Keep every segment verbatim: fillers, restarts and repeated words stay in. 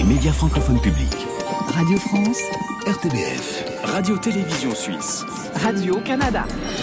médias francophones publics. Radio France, R T B F, Radio-Télévision Suisse, Radio-Canada.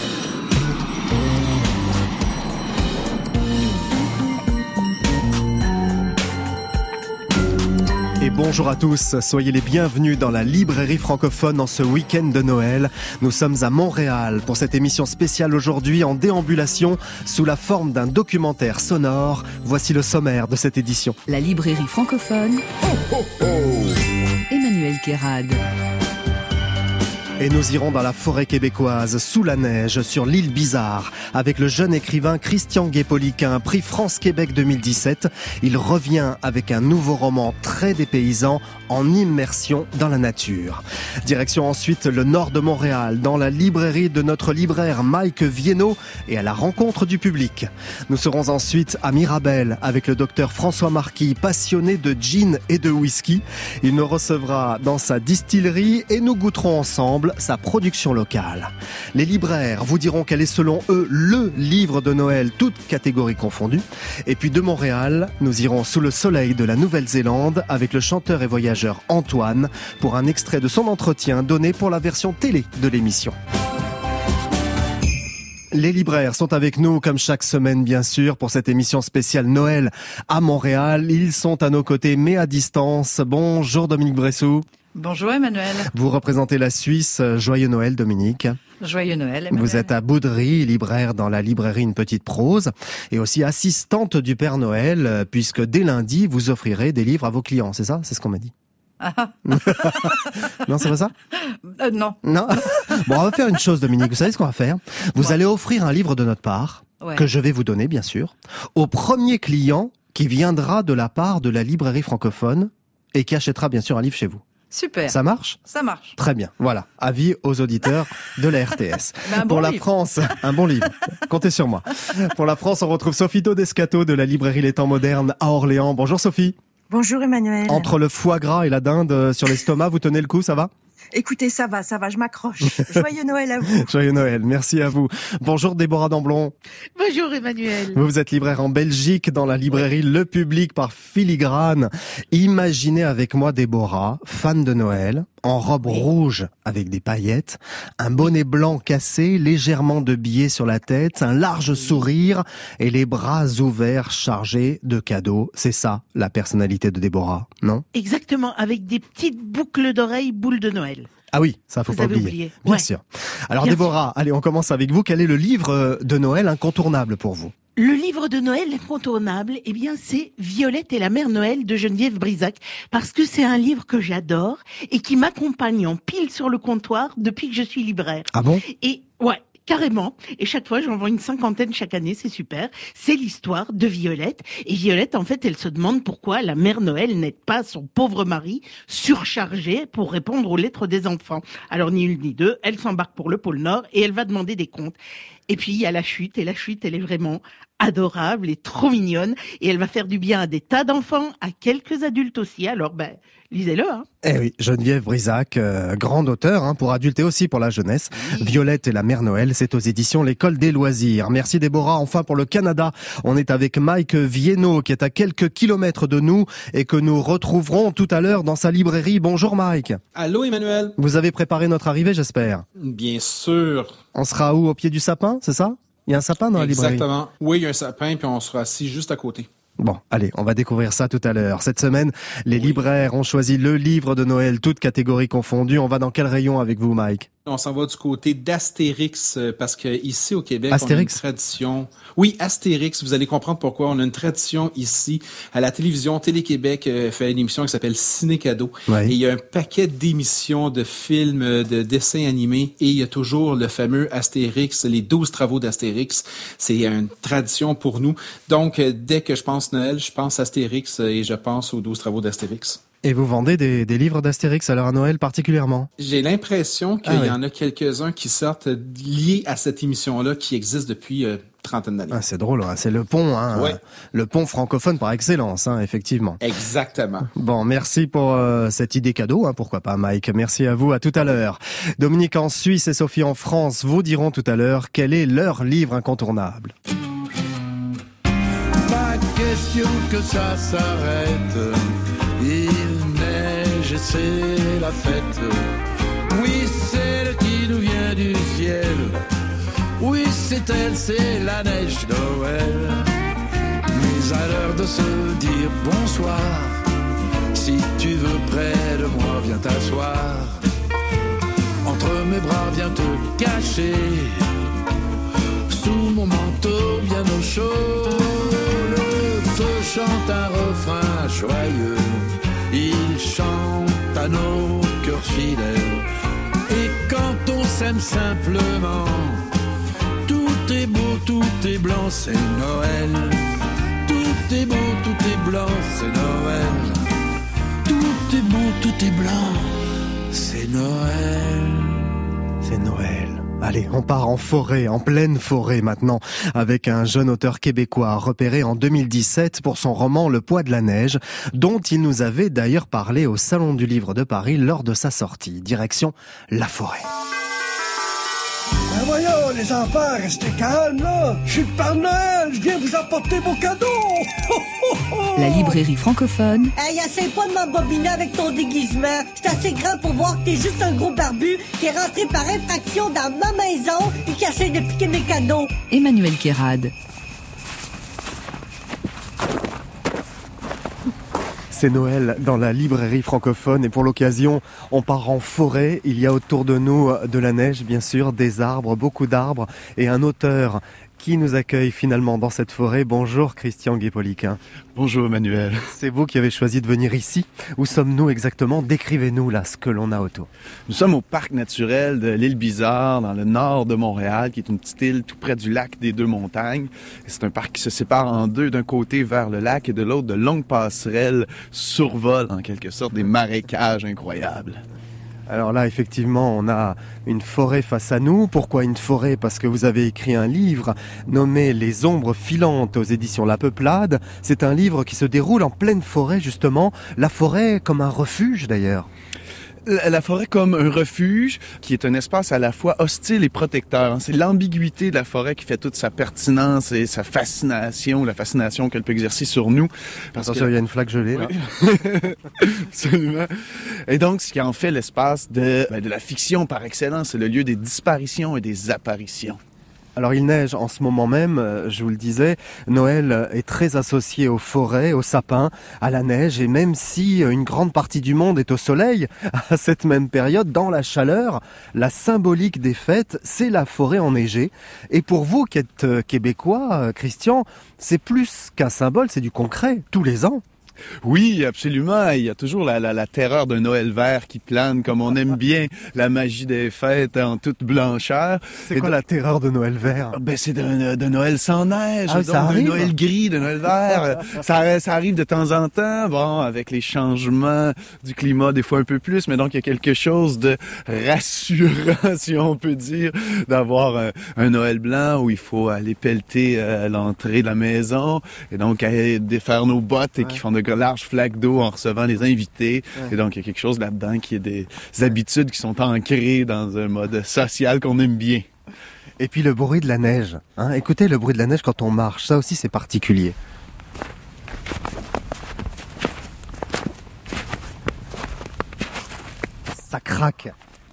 Et bonjour à tous, soyez les bienvenus dans la librairie francophone en ce week-end de Noël. Nous sommes à Montréal pour cette émission spéciale aujourd'hui en déambulation sous la forme d'un documentaire sonore. Voici le sommaire de cette édition. La librairie francophone, oh, oh, oh. Emmanuel Kérad. Et nous irons dans la forêt québécoise, sous la neige, sur l'île Bizarre, avec le jeune écrivain Christian Guépoliquin, prix France-Québec deux mille dix-sept. Il revient avec un nouveau roman très dépaysant, en immersion dans la nature. Direction ensuite le nord de Montréal, dans la librairie de notre libraire Mike Viennot et à la rencontre du public. Nous serons ensuite à Mirabel avec le docteur François Marquis, passionné de gin et de whisky. Il nous recevra dans sa distillerie et nous goûterons ensemble sa production locale. Les libraires vous diront quel est selon eux le livre de Noël, toutes catégories confondues. Et puis de Montréal, nous irons sous le soleil de la Nouvelle-Zélande avec le chanteur et voyageur Antoine pour un extrait de son entretien donné pour la version télé de l'émission. Les libraires sont avec nous comme chaque semaine bien sûr pour cette émission spéciale Noël à Montréal. Ils sont à nos côtés mais à distance. Bonjour Dominique Bressou. Bonjour Emmanuel. Vous représentez la Suisse. Joyeux Noël Dominique. Joyeux Noël Emmanuel. Vous êtes à Boudry, libraire dans la librairie Une Petite Prose et aussi assistante du Père Noël puisque dès lundi vous offrirez des livres à vos clients, c'est ça? C'est ce qu'on m'a dit. Ah. Non, c'est pas ça? euh, Non. Non. Bon, on va faire une chose Dominique, vous savez ce qu'on va faire? Vous ouais. allez offrir un livre de notre part, ouais. que je vais vous donner bien sûr, au premier client qui viendra de la part de la librairie francophone et qui achètera bien sûr un livre chez vous. Super. Ça marche? Ça marche. Très bien. Voilà. Avis aux auditeurs de la R T S. Ben, bon Pour la livre. France, un bon livre. Comptez sur moi. Pour la France, on retrouve Sophie Todescato de la librairie Les Temps Modernes à Orléans. Bonjour Sophie. Bonjour Emmanuel. Entre le foie gras et la dinde sur l'estomac, vous tenez le coup, ça va? Écoutez, ça va, ça va, je m'accroche. Joyeux Noël à vous. Joyeux Noël, merci à vous. Bonjour Déborah Damblon. Bonjour Emmanuel. Vous êtes libraire en Belgique dans la librairie Le Public par Filigrane. Imaginez avec moi Déborah, fan de Noël, en robe oui. rouge avec des paillettes, un bonnet blanc cassé, légèrement de billets sur la tête, un large sourire et les bras ouverts chargés de cadeaux. C'est ça la personnalité de Déborah, non? Exactement, avec des petites boucles d'oreilles boules de Noël. Ah oui, ça faut vous pas avez oublier. oublié. Bien ouais. sûr. Alors Bien Déborah, sûr. allez, on commence avec vous. Quel est le livre de Noël incontournable pour vous? Le livre de Noël incontournable, eh bien, c'est Violette et la mère Noël de Geneviève Brisac, parce que c'est un livre que j'adore et qui m'accompagne en pile sur le comptoir depuis que je suis libraire. Ah bon? Et ouais. Carrément. Et chaque fois, j'en vends une cinquantaine chaque année, c'est super. C'est l'histoire de Violette. Et Violette, en fait, elle se demande pourquoi la mère Noël n'aide pas son pauvre mari surchargé pour répondre aux lettres des enfants. Alors, ni une ni deux, elle s'embarque pour le pôle Nord et elle va demander des comptes. Et puis, il y a la chute. Et la chute, elle est vraiment adorable et trop mignonne. Et elle va faire du bien à des tas d'enfants, à quelques adultes aussi. Alors, ben, lisez-le, hein. Eh oui, Geneviève Brisac, euh, grande auteure, hein, pour adultes et aussi pour la jeunesse. Oui. Violette et la mère Noël, c'est aux éditions L'École des Loisirs. Merci Déborah. Enfin, pour le Canada, on est avec Mike Viennot, qui est à quelques kilomètres de nous et que nous retrouverons tout à l'heure dans sa librairie. Bonjour Mike. Allô Emmanuel. Vous avez préparé notre arrivée, j'espère? Bien sûr. On sera où? Au pied du sapin, c'est ça? Il y a un sapin dans la librairie? Exactement. Oui, il y a un sapin, puis on sera assis juste à côté. Bon, allez, on va découvrir ça tout à l'heure. Cette semaine, les oui. libraires ont choisi le livre de Noël, toutes catégories confondues. On va dans quel rayon avec vous, Mike? On s'en va du côté d'Astérix, parce que ici au Québec, Astérix? on a une tradition. Oui, Astérix, vous allez comprendre pourquoi. On a une tradition ici à la télévision. Télé-Québec euh, fait une émission qui s'appelle Ciné-Cadeau. Ouais. Et il y a un paquet d'émissions, de films, de dessins animés. Et il y a toujours le fameux Astérix, les douze travaux d'Astérix. C'est une tradition pour nous. Donc, euh, dès que je pense Noël, je pense Astérix et je pense aux douze travaux d'Astérix. Et vous vendez des, des livres d'Astérix à l'heure à Noël particulièrement? J'ai l'impression qu'il ah, y oui. en a quelques-uns qui sortent liés à cette émission-là qui existe depuis euh, trentaine d'années. Ah, c'est drôle, hein. C'est le pont, hein, ouais. le pont francophone par excellence, hein, effectivement. Exactement. Bon, merci pour euh, cette idée cadeau, hein, pourquoi pas Mike. Merci à vous, à tout à l'heure. Dominique en Suisse et Sophie en France vous diront tout à l'heure quel est leur livre incontournable. Pas question que ça s'arrête. Il et c'est la fête. Oui, c'est elle qui nous vient du ciel. Oui, c'est elle, c'est la neige Noël. Mais à l'heure de se dire bonsoir, si tu veux près de moi, viens t'asseoir. Entre mes bras, viens te cacher. Sous mon manteau, bien au chaud. Le feu chante un refrain joyeux. Il chante à nos cœurs fidèles. Et quand on s'aime simplement, tout est beau, tout est blanc, c'est Noël. Tout est beau, tout est blanc, c'est Noël. Tout est beau, tout est blanc, c'est Noël. C'est Noël. Allez, on part en forêt, en pleine forêt maintenant, avec un jeune auteur québécois repéré en deux mille dix-sept pour son roman Le poids de la neige, dont il nous avait d'ailleurs parlé au Salon du Livre de Paris lors de sa sortie. Direction la forêt. Ben voyons, les enfants, restez calmes, là. Je suis le Père Noël, je viens vous apporter vos cadeaux. La librairie francophone. Hey, essaye pas de m'embobiner avec ton déguisement. C'est assez grand pour voir que t'es juste un gros barbu qui est rentré par infraction dans ma maison et qui essaie de piquer mes cadeaux. Emmanuel Guérard. C'est Noël dans la librairie francophone et pour l'occasion, on part en forêt. Il y a autour de nous de la neige, bien sûr, des arbres, beaucoup d'arbres et un auteur qui nous accueille finalement dans cette forêt. Bonjour Christian Guépoliquin. Bonjour Emmanuel. C'est vous qui avez choisi de venir ici. Où sommes-nous exactement? Décrivez-nous là ce que l'on a autour. Nous sommes au parc naturel de l'île Bizarre, dans le nord de Montréal, qui est une petite île tout près du lac des Deux Montagnes. C'est un parc qui se sépare en deux, d'un côté vers le lac et de l'autre de longues passerelles survolent en quelque sorte des marécages incroyables. Alors là, effectivement, on a une forêt face à nous. Pourquoi une forêt? Parce que vous avez écrit un livre nommé Les ombres filantes aux éditions La Peuplade. C'est un livre qui se déroule en pleine forêt, justement. La forêt comme un refuge, d'ailleurs. La forêt comme un refuge qui est un espace à la fois hostile et protecteur. C'est l'ambiguïté de la forêt qui fait toute sa pertinence et sa fascination, la fascination qu'elle peut exercer sur nous. Parce Attention, que... il y a une flaque gelée, là. Oui. Absolument. Et donc, ce qui en fait l'espace de, ben, de la fiction par excellence, c'est le lieu des disparitions et des apparitions. Alors il neige en ce moment même, je vous le disais, Noël est très associé aux forêts, aux sapins, à la neige, et même si une grande partie du monde est au soleil, à cette même période, dans la chaleur, la symbolique des fêtes, c'est la forêt enneigée. Et pour vous qui êtes québécois, Christian, c'est plus qu'un symbole, c'est du concret, tous les ans. Oui, absolument. Il y a toujours la, la, la terreur d'un Noël vert qui plane, comme on aime bien la magie des fêtes en toute blancheur. C'est quoi de... la terreur de Noël vert? Ben, c'est de, de Noël sans neige, ah, donc de Noël gris, de Noël vert. ça, ça arrive de temps en temps, bon, avec les changements du climat, des fois un peu plus, mais donc il y a quelque chose de rassurant, si on peut dire, d'avoir un, un Noël blanc où il faut aller pelleter à l'entrée de la maison et donc aller défaire nos bottes et ouais. qui font de larges flaques d'eau en recevant les invités. Ouais. Et donc, il y a quelque chose là-dedans qui est des habitudes qui sont ancrées dans un mode social qu'on aime bien. Et puis le bruit de la neige. Hein? Écoutez le bruit de la neige quand on marche. Ça aussi, c'est particulier. Ça craque.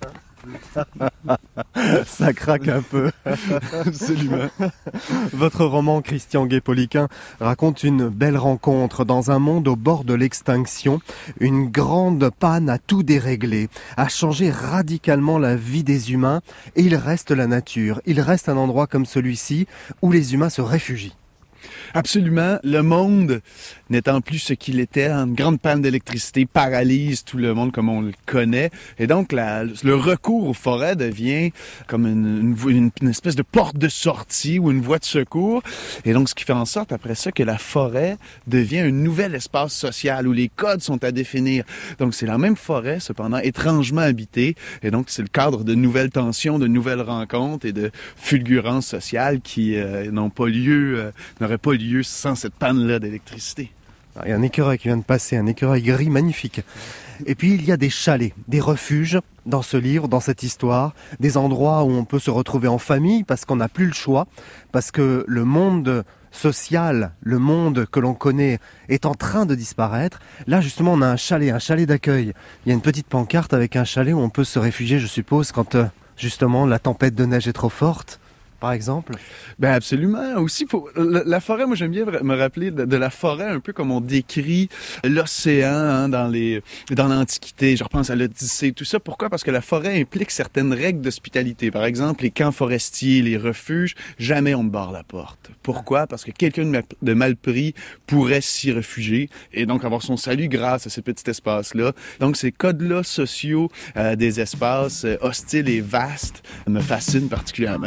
Ça craque un peu. Absolument. Votre roman, Christian Guépoliquin, raconte une belle rencontre dans un monde au bord de l'extinction. Une grande panne a tout déréglé, a changé radicalement la vie des humains. Et il reste la nature. Il reste un endroit comme celui-ci où les humains se réfugient. Absolument. Le monde n'étant plus ce qu'il était, une grande panne d'électricité paralyse tout le monde comme on le connaît. Et donc, la, le recours aux forêts devient comme une, une, une espèce de porte de sortie ou une voie de secours. Et donc, ce qui fait en sorte, après ça, que la forêt devient un nouvel espace social où les codes sont à définir. Donc, c'est la même forêt, cependant, étrangement habitée. Et donc, c'est le cadre de nouvelles tensions, de nouvelles rencontres et de fulgurances sociales qui euh, n'ont pas lieu, euh, n'auraient pas lieu sans cette panne-là d'électricité. Il y a un écureuil qui vient de passer, un écureuil gris magnifique. Et puis il y a des chalets, des refuges dans ce livre, dans cette histoire, des endroits où on peut se retrouver en famille parce qu'on n'a plus le choix, parce que le monde social, le monde que l'on connaît est en train de disparaître. Là, justement, on a un chalet, un chalet d'accueil. Il y a une petite pancarte avec un chalet où on peut se réfugier, je suppose, quand euh, justement la tempête de neige est trop forte. Par exemple? Ben absolument. Aussi, faut, la, la forêt, moi j'aime bien me rappeler de, de la forêt un peu comme on décrit l'océan hein, dans les dans l'Antiquité. Je repense à l'Odyssée, tout ça. Pourquoi? Parce que la forêt implique certaines règles d'hospitalité. Par exemple, les camps forestiers, les refuges, jamais on ne barre la porte. Pourquoi? Parce que quelqu'un de, ma, de mal pris pourrait s'y réfugier et donc avoir son salut grâce à ces petits espaces-là. Donc ces codes-là sociaux euh, des espaces euh, hostiles et vastes me fascinent particulièrement.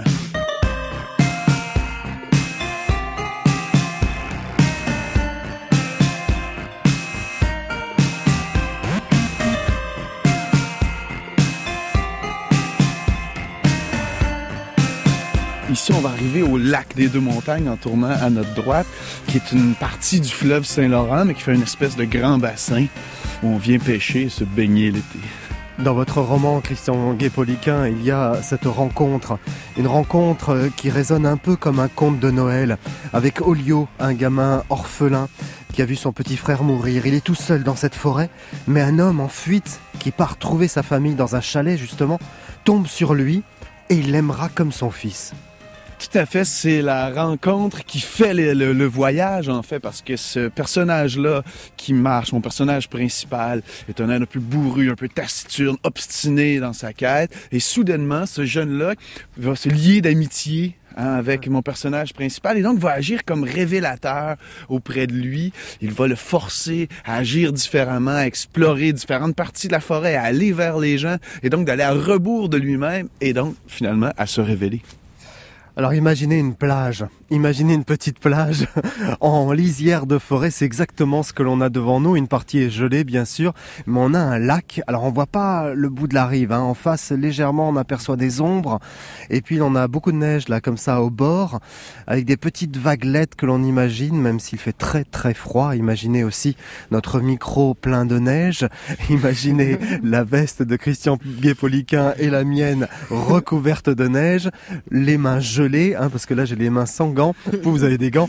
Ici, on va arriver au lac des Deux-Montagnes en tournant à notre droite, qui est une partie du fleuve Saint-Laurent, mais qui fait une espèce de grand bassin où on vient pêcher et se baigner l'été. Dans votre roman, Christian Guépoliquin, il y a cette rencontre, une rencontre qui résonne un peu comme un conte de Noël, avec Olio, un gamin orphelin qui a vu son petit frère mourir. Il est tout seul dans cette forêt, mais un homme en fuite qui part trouver sa famille dans un chalet justement, tombe sur lui et il l'aimera comme son fils. Tout à fait, c'est la rencontre qui fait le, le, le voyage, en fait, parce que ce personnage-là qui marche, mon personnage principal, est un homme un peu bourru, un peu taciturne, obstiné dans sa quête, et soudainement, ce jeune-là va se lier d'amitié hein, avec mon personnage principal, et donc va agir comme révélateur auprès de lui. Il va le forcer à agir différemment, à explorer différentes parties de la forêt, à aller vers les gens, et donc d'aller à rebours de lui-même, et donc, finalement, à se révéler. Alors imaginez une plage, imaginez une petite plage en lisière de forêt, c'est exactement ce que l'on a devant nous. Une partie est gelée bien sûr, mais on a un lac. Alors on voit pas le bout de la rive, hein. En face légèrement on aperçoit des ombres et puis on a beaucoup de neige là comme ça au bord, avec des petites vaguelettes que l'on imagine, même s'il fait très très froid. Imaginez aussi notre micro plein de neige, imaginez la veste de Christian Guépoliquin et la mienne recouverte de neige, les mains gelées. Hein, parce que là j'ai les mains sans gants, vous, vous avez des gants,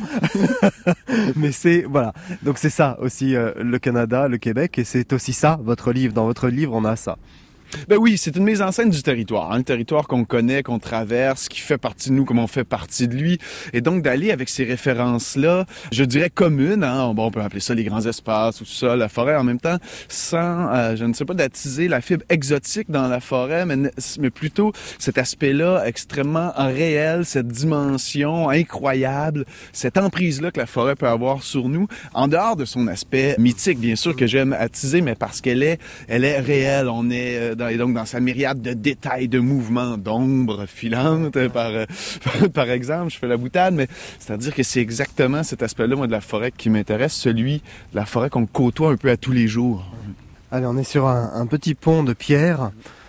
mais c'est voilà. Donc c'est ça aussi euh, le Canada, le Québec, et c'est aussi ça votre livre. Dans votre livre, on a ça. Ben oui, c'est une mise en scène du territoire, hein, le territoire qu'on connaît, qu'on traverse, qui fait partie de nous, comme on fait partie de lui. Et donc d'aller avec ces références-là, je dirais communes, hein, bon, on peut appeler ça les grands espaces ou tout ça, la forêt en même temps, sans, euh, je ne sais pas, d'attiser la fibre exotique dans la forêt, mais, mais plutôt cet aspect-là extrêmement réel, cette dimension incroyable, cette emprise-là que la forêt peut avoir sur nous, en dehors de son aspect mythique, bien sûr, que j'aime attiser, mais parce qu'elle est, elle est réelle. On est euh, dans, et donc dans sa myriade de détails, de mouvements, d'ombres filantes, par, euh, par exemple, je fais la boutade, mais c'est-à-dire que c'est exactement cet aspect-là, moi, de la forêt qui m'intéresse, celui de la forêt qu'on côtoie un peu à tous les jours. Allez, on est sur un, un petit pont de pierre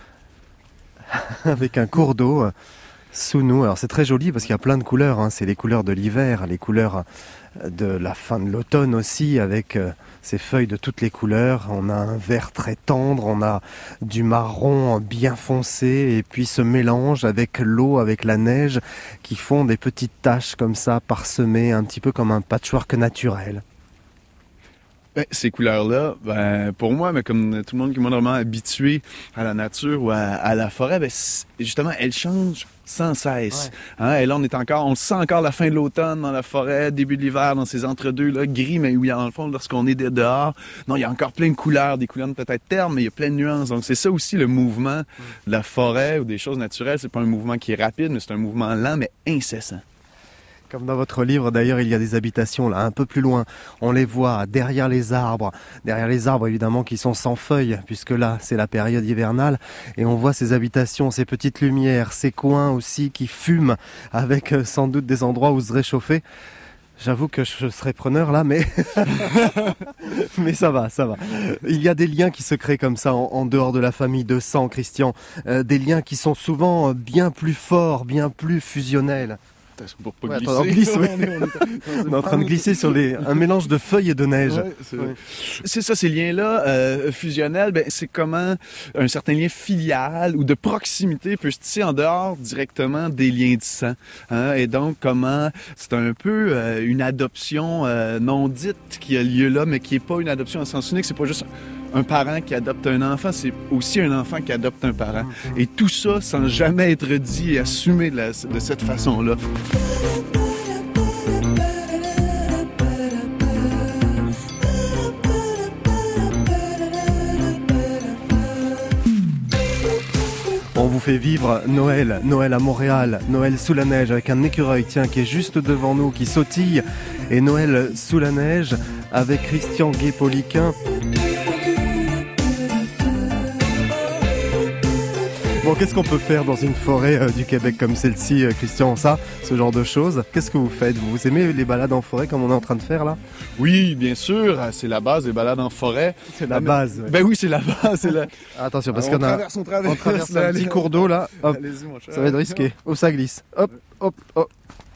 avec un cours d'eau euh, sous nous. Alors c'est très joli parce qu'il y a plein de couleurs, hein. C'est les couleurs de l'hiver, les couleurs de la fin de l'automne aussi, avec euh, ces feuilles de toutes les couleurs. On a un vert très tendre, on a du marron bien foncé, et puis ce mélange avec l'eau, avec la neige, qui font des petites taches comme ça, parsemées, un petit peu comme un patchwork naturel. Ben, ces couleurs-là, ben, pour moi, mais comme tout le monde qui est vraiment habitué à la nature ou à, à la forêt, ben, justement, elles changent sans cesse. Ouais. Hein? Et là, on est encore, on sent encore la fin de l'automne dans la forêt, début de l'hiver, dans ces entre-deux-là, gris, mais où il y a, dans le fond, lorsqu'on est dehors, non, il y a encore plein de couleurs, des couleurs peut-être ternes, mais il y a plein de nuances. Donc, c'est ça aussi le mouvement de la forêt ou des choses naturelles. C'est pas un mouvement qui est rapide, mais c'est un mouvement lent, mais incessant. Comme dans votre livre, d'ailleurs, il y a des habitations là, un peu plus loin. On les voit derrière les arbres. Derrière les arbres, évidemment, qui sont sans feuilles, puisque là, c'est la période hivernale. Et on voit ces habitations, ces petites lumières, ces coins aussi qui fument, avec euh, sans doute des endroits où se réchauffer. J'avoue que je serais preneur là, mais mais ça va, ça va. Il y a des liens qui se créent comme ça en, en dehors de la famille de sang, Christian. Euh, des liens qui sont souvent bien plus forts, bien plus fusionnels. Pour pas Ouais, glisser. attends, on glisse, ouais. on est, on est On est en train de glisser sur les, un mélange de feuilles et de neige. Ouais, c'est, Ouais. c'est ça, ces liens-là euh, fusionnels, ben, c'est comment un certain lien filial ou de proximité peut se tisser en dehors directement des liens de sang. Hein? Et donc, comment c'est un peu euh, une adoption euh, non dite qui a lieu là, mais qui n'est pas une adoption en sens unique. C'est pas juste un parent qui adopte un enfant, c'est aussi un enfant qui adopte un parent. Et tout ça sans jamais être dit et assumé de, la, de cette façon-là. On vous fait vivre Noël, Noël à Montréal, Noël sous la neige avec un écureuil, tiens, qui est juste devant nous, qui sautille, et Noël sous la neige avec Christian Guépoliquin. Bon, qu'est-ce qu'on peut faire dans une forêt euh, du Québec comme celle-ci, euh, Christian, ça, ce genre de choses? Qu'est-ce que vous faites? Vous aimez les balades en forêt comme on est en train de faire là? Oui, bien sûr, c'est la base des balades en forêt. C'est la base. Ouais. Ben oui, c'est la base. C'est la... Attention, parce Alors, qu'on on a, traverse, on traverse, on traverse là, un petit allez, cours d'eau là. Hop, allez-y, mon cher. ça va être risqué. Oh, ça glisse. Hop, hop, hop.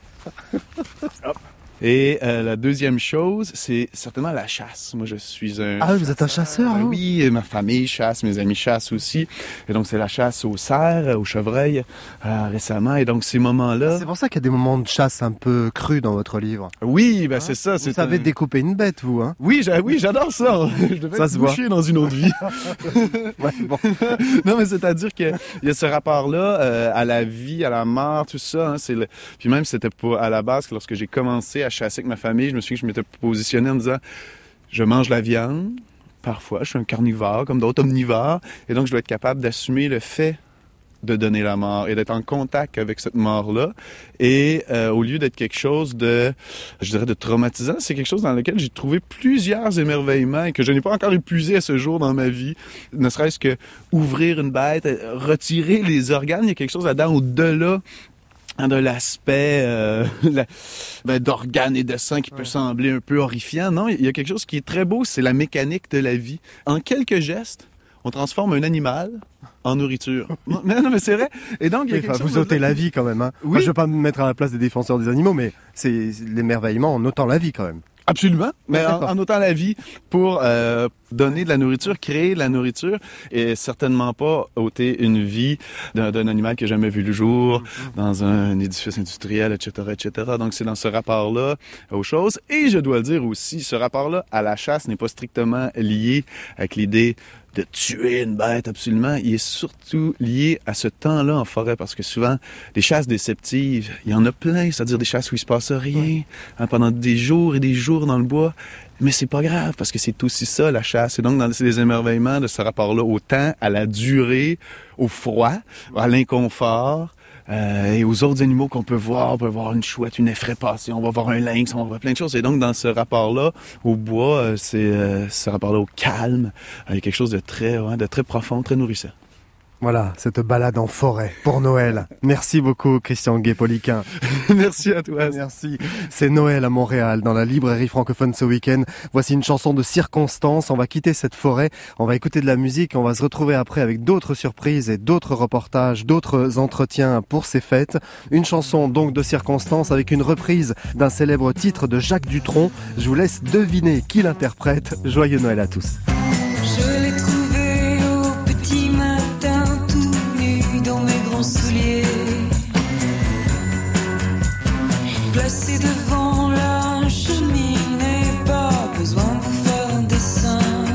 Hop. Et euh, la deuxième chose, c'est certainement la chasse. Moi, je suis un... Ah, vous êtes un chasseur, Ben hein? oui, et ma famille chasse, mes amis chassent aussi. Et donc, c'est la chasse au cerf, au chevreuil, euh, récemment. Et donc, ces moments-là... C'est pour ça qu'il y a des moments de chasse un peu crus dans votre livre. Oui, ben c'est ça. Vous c'est savez un... découper une bête, vous, hein? Oui, j'a... oui, j'adore ça. Je devais Ça être se voit. boucher dans une autre vie. Ouais, bon. Non, mais c'est-à-dire qu'il y a ce rapport-là euh, à la vie, à la mort, tout ça. Hein, c'est le... Puis même, c'était pas à la base que lorsque j'ai commencé à chasser avec ma famille, je me souviens que je m'étais positionné en disant « Je mange la viande, parfois, je suis un carnivore, comme d'autres omnivores, et donc je dois être capable d'assumer le fait de donner la mort et d'être en contact avec cette mort-là. Et euh, au lieu d'être quelque chose de, je dirais, de traumatisant, c'est quelque chose dans lequel j'ai trouvé plusieurs émerveillements et que je n'ai pas encore épuisé à ce jour dans ma vie. Ne serait-ce que ouvrir une bête, retirer les organes, il y a quelque chose là-dedans au-delà de l'aspect euh, la, ben, d'organes et de sang qui peut sembler un peu horrifiant. Non, il y a quelque chose qui est très beau, c'est la mécanique de la vie. En quelques gestes, on transforme un animal en nourriture. non, non, mais c'est vrai. Et donc, il y a Oui, quelque enfin, chose vous ôtez de... la vie quand même, hein? Oui. Enfin, je ne veux pas me mettre à la place des défenseurs des animaux, mais c'est l'émerveillement en ôtant la vie quand même. Absolument, mais en, D'accord. en ôtant la vie pour euh, donner de la nourriture, créer de la nourriture, et certainement pas ôter une vie d'un, d'un animal qui n'a jamais vu le jour, dans un édifice industriel, et cetera, et cetera. Donc c'est dans ce rapport-là aux choses. Et je dois le dire aussi, ce rapport-là à la chasse n'est pas strictement lié avec l'idée de tuer une bête, absolument. Il est surtout lié à ce temps-là en forêt, parce que souvent, les chasses déceptives, il y en a plein, c'est-à-dire des chasses où il se passe rien, hein, pendant des jours et des jours dans le bois. Mais c'est pas grave, parce que c'est aussi ça, la chasse. Et donc, dans c'est les émerveillements de ce rapport-là au temps, à la durée, au froid, à l'inconfort, Euh, et aux autres animaux qu'on peut voir, on peut voir une chouette, une effraie passer, on va voir un lynx, on va voir plein de choses. Et donc, dans ce rapport-là, au bois, euh, c'est euh, ce rapport-là au calme, il y a quelque chose de très, ouais, de très profond, très nourrissant. Voilà, cette balade en forêt pour Noël. Merci beaucoup, Christian Guépoliquin. Merci à toi. Merci. C'est Noël à Montréal, dans la librairie francophone ce week-end. Voici une chanson de circonstance. On va quitter cette forêt, on va écouter de la musique, on va se retrouver après avec d'autres surprises et d'autres reportages, d'autres entretiens pour ces fêtes. Une chanson donc de circonstance avec une reprise d'un célèbre titre de Jacques Dutronc. Je vous laisse deviner qui l'interprète. Joyeux Noël à tous. Je l'ai trouvé au petit matin, tout nu dans mes grands souliers, placé devant la cheminée, pas besoin de vous faire un dessin,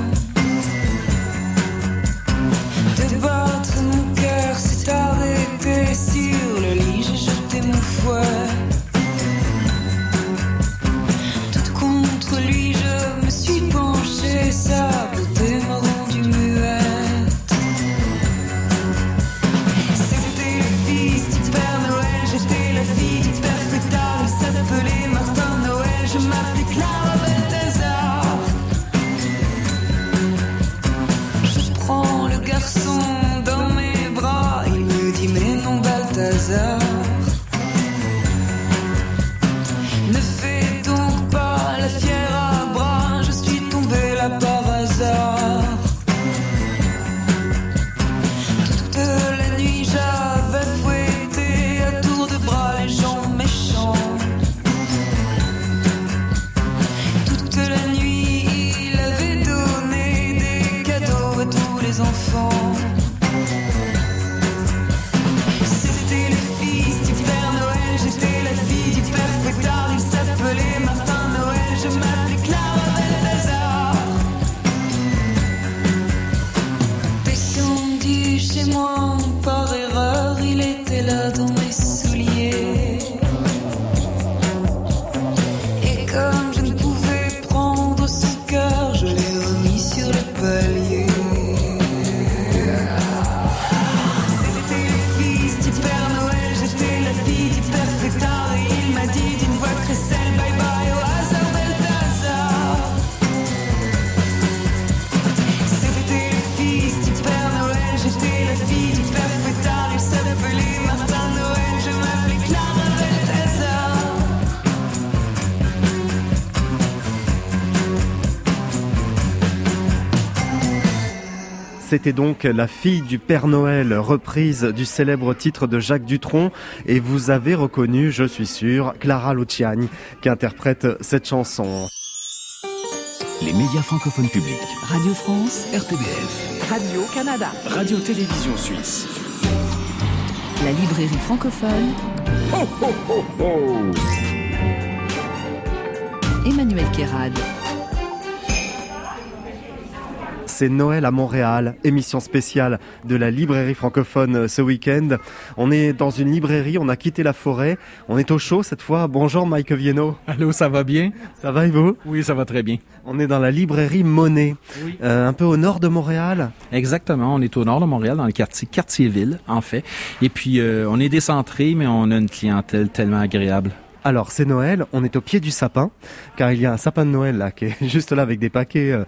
de battre mon cœur s'est arrêté sur le lit, j'ai jeté mon fouet. Tout contre lui, je me suis penchée, sa beauté m'a rendu muette. C'était le fils du Père Noël, j'étais la fille du Père Fouettard, il s'appelait Martin. C'était donc La fille du Père Noël, reprise du célèbre titre de Jacques Dutronc. Et vous avez reconnu, je suis sûr, Clara Luciani qui interprète cette chanson. Les médias francophones publics. Radio France, R T B F. Radio-Canada. Radio-Télévision Suisse. la librairie francophone. Oh, oh, oh, oh. Emmanuel Kérad. C'est Noël à Montréal, émission spéciale de la librairie francophone ce week-end. On est dans une librairie, on a quitté la forêt, on est au chaud cette fois. Bonjour Mike Vieno. Allô, ça va bien? Ça va et vous? Oui, ça va très bien. On est dans la librairie Monet, oui. euh, un peu au nord de Montréal. Exactement, on est au nord de Montréal, dans le quartier Cartierville, en fait. Et puis, euh, on est décentré, mais on a une clientèle tellement agréable. Alors, c'est Noël, on est au pied du sapin, car il y a un sapin de Noël là qui est juste là avec des paquets euh,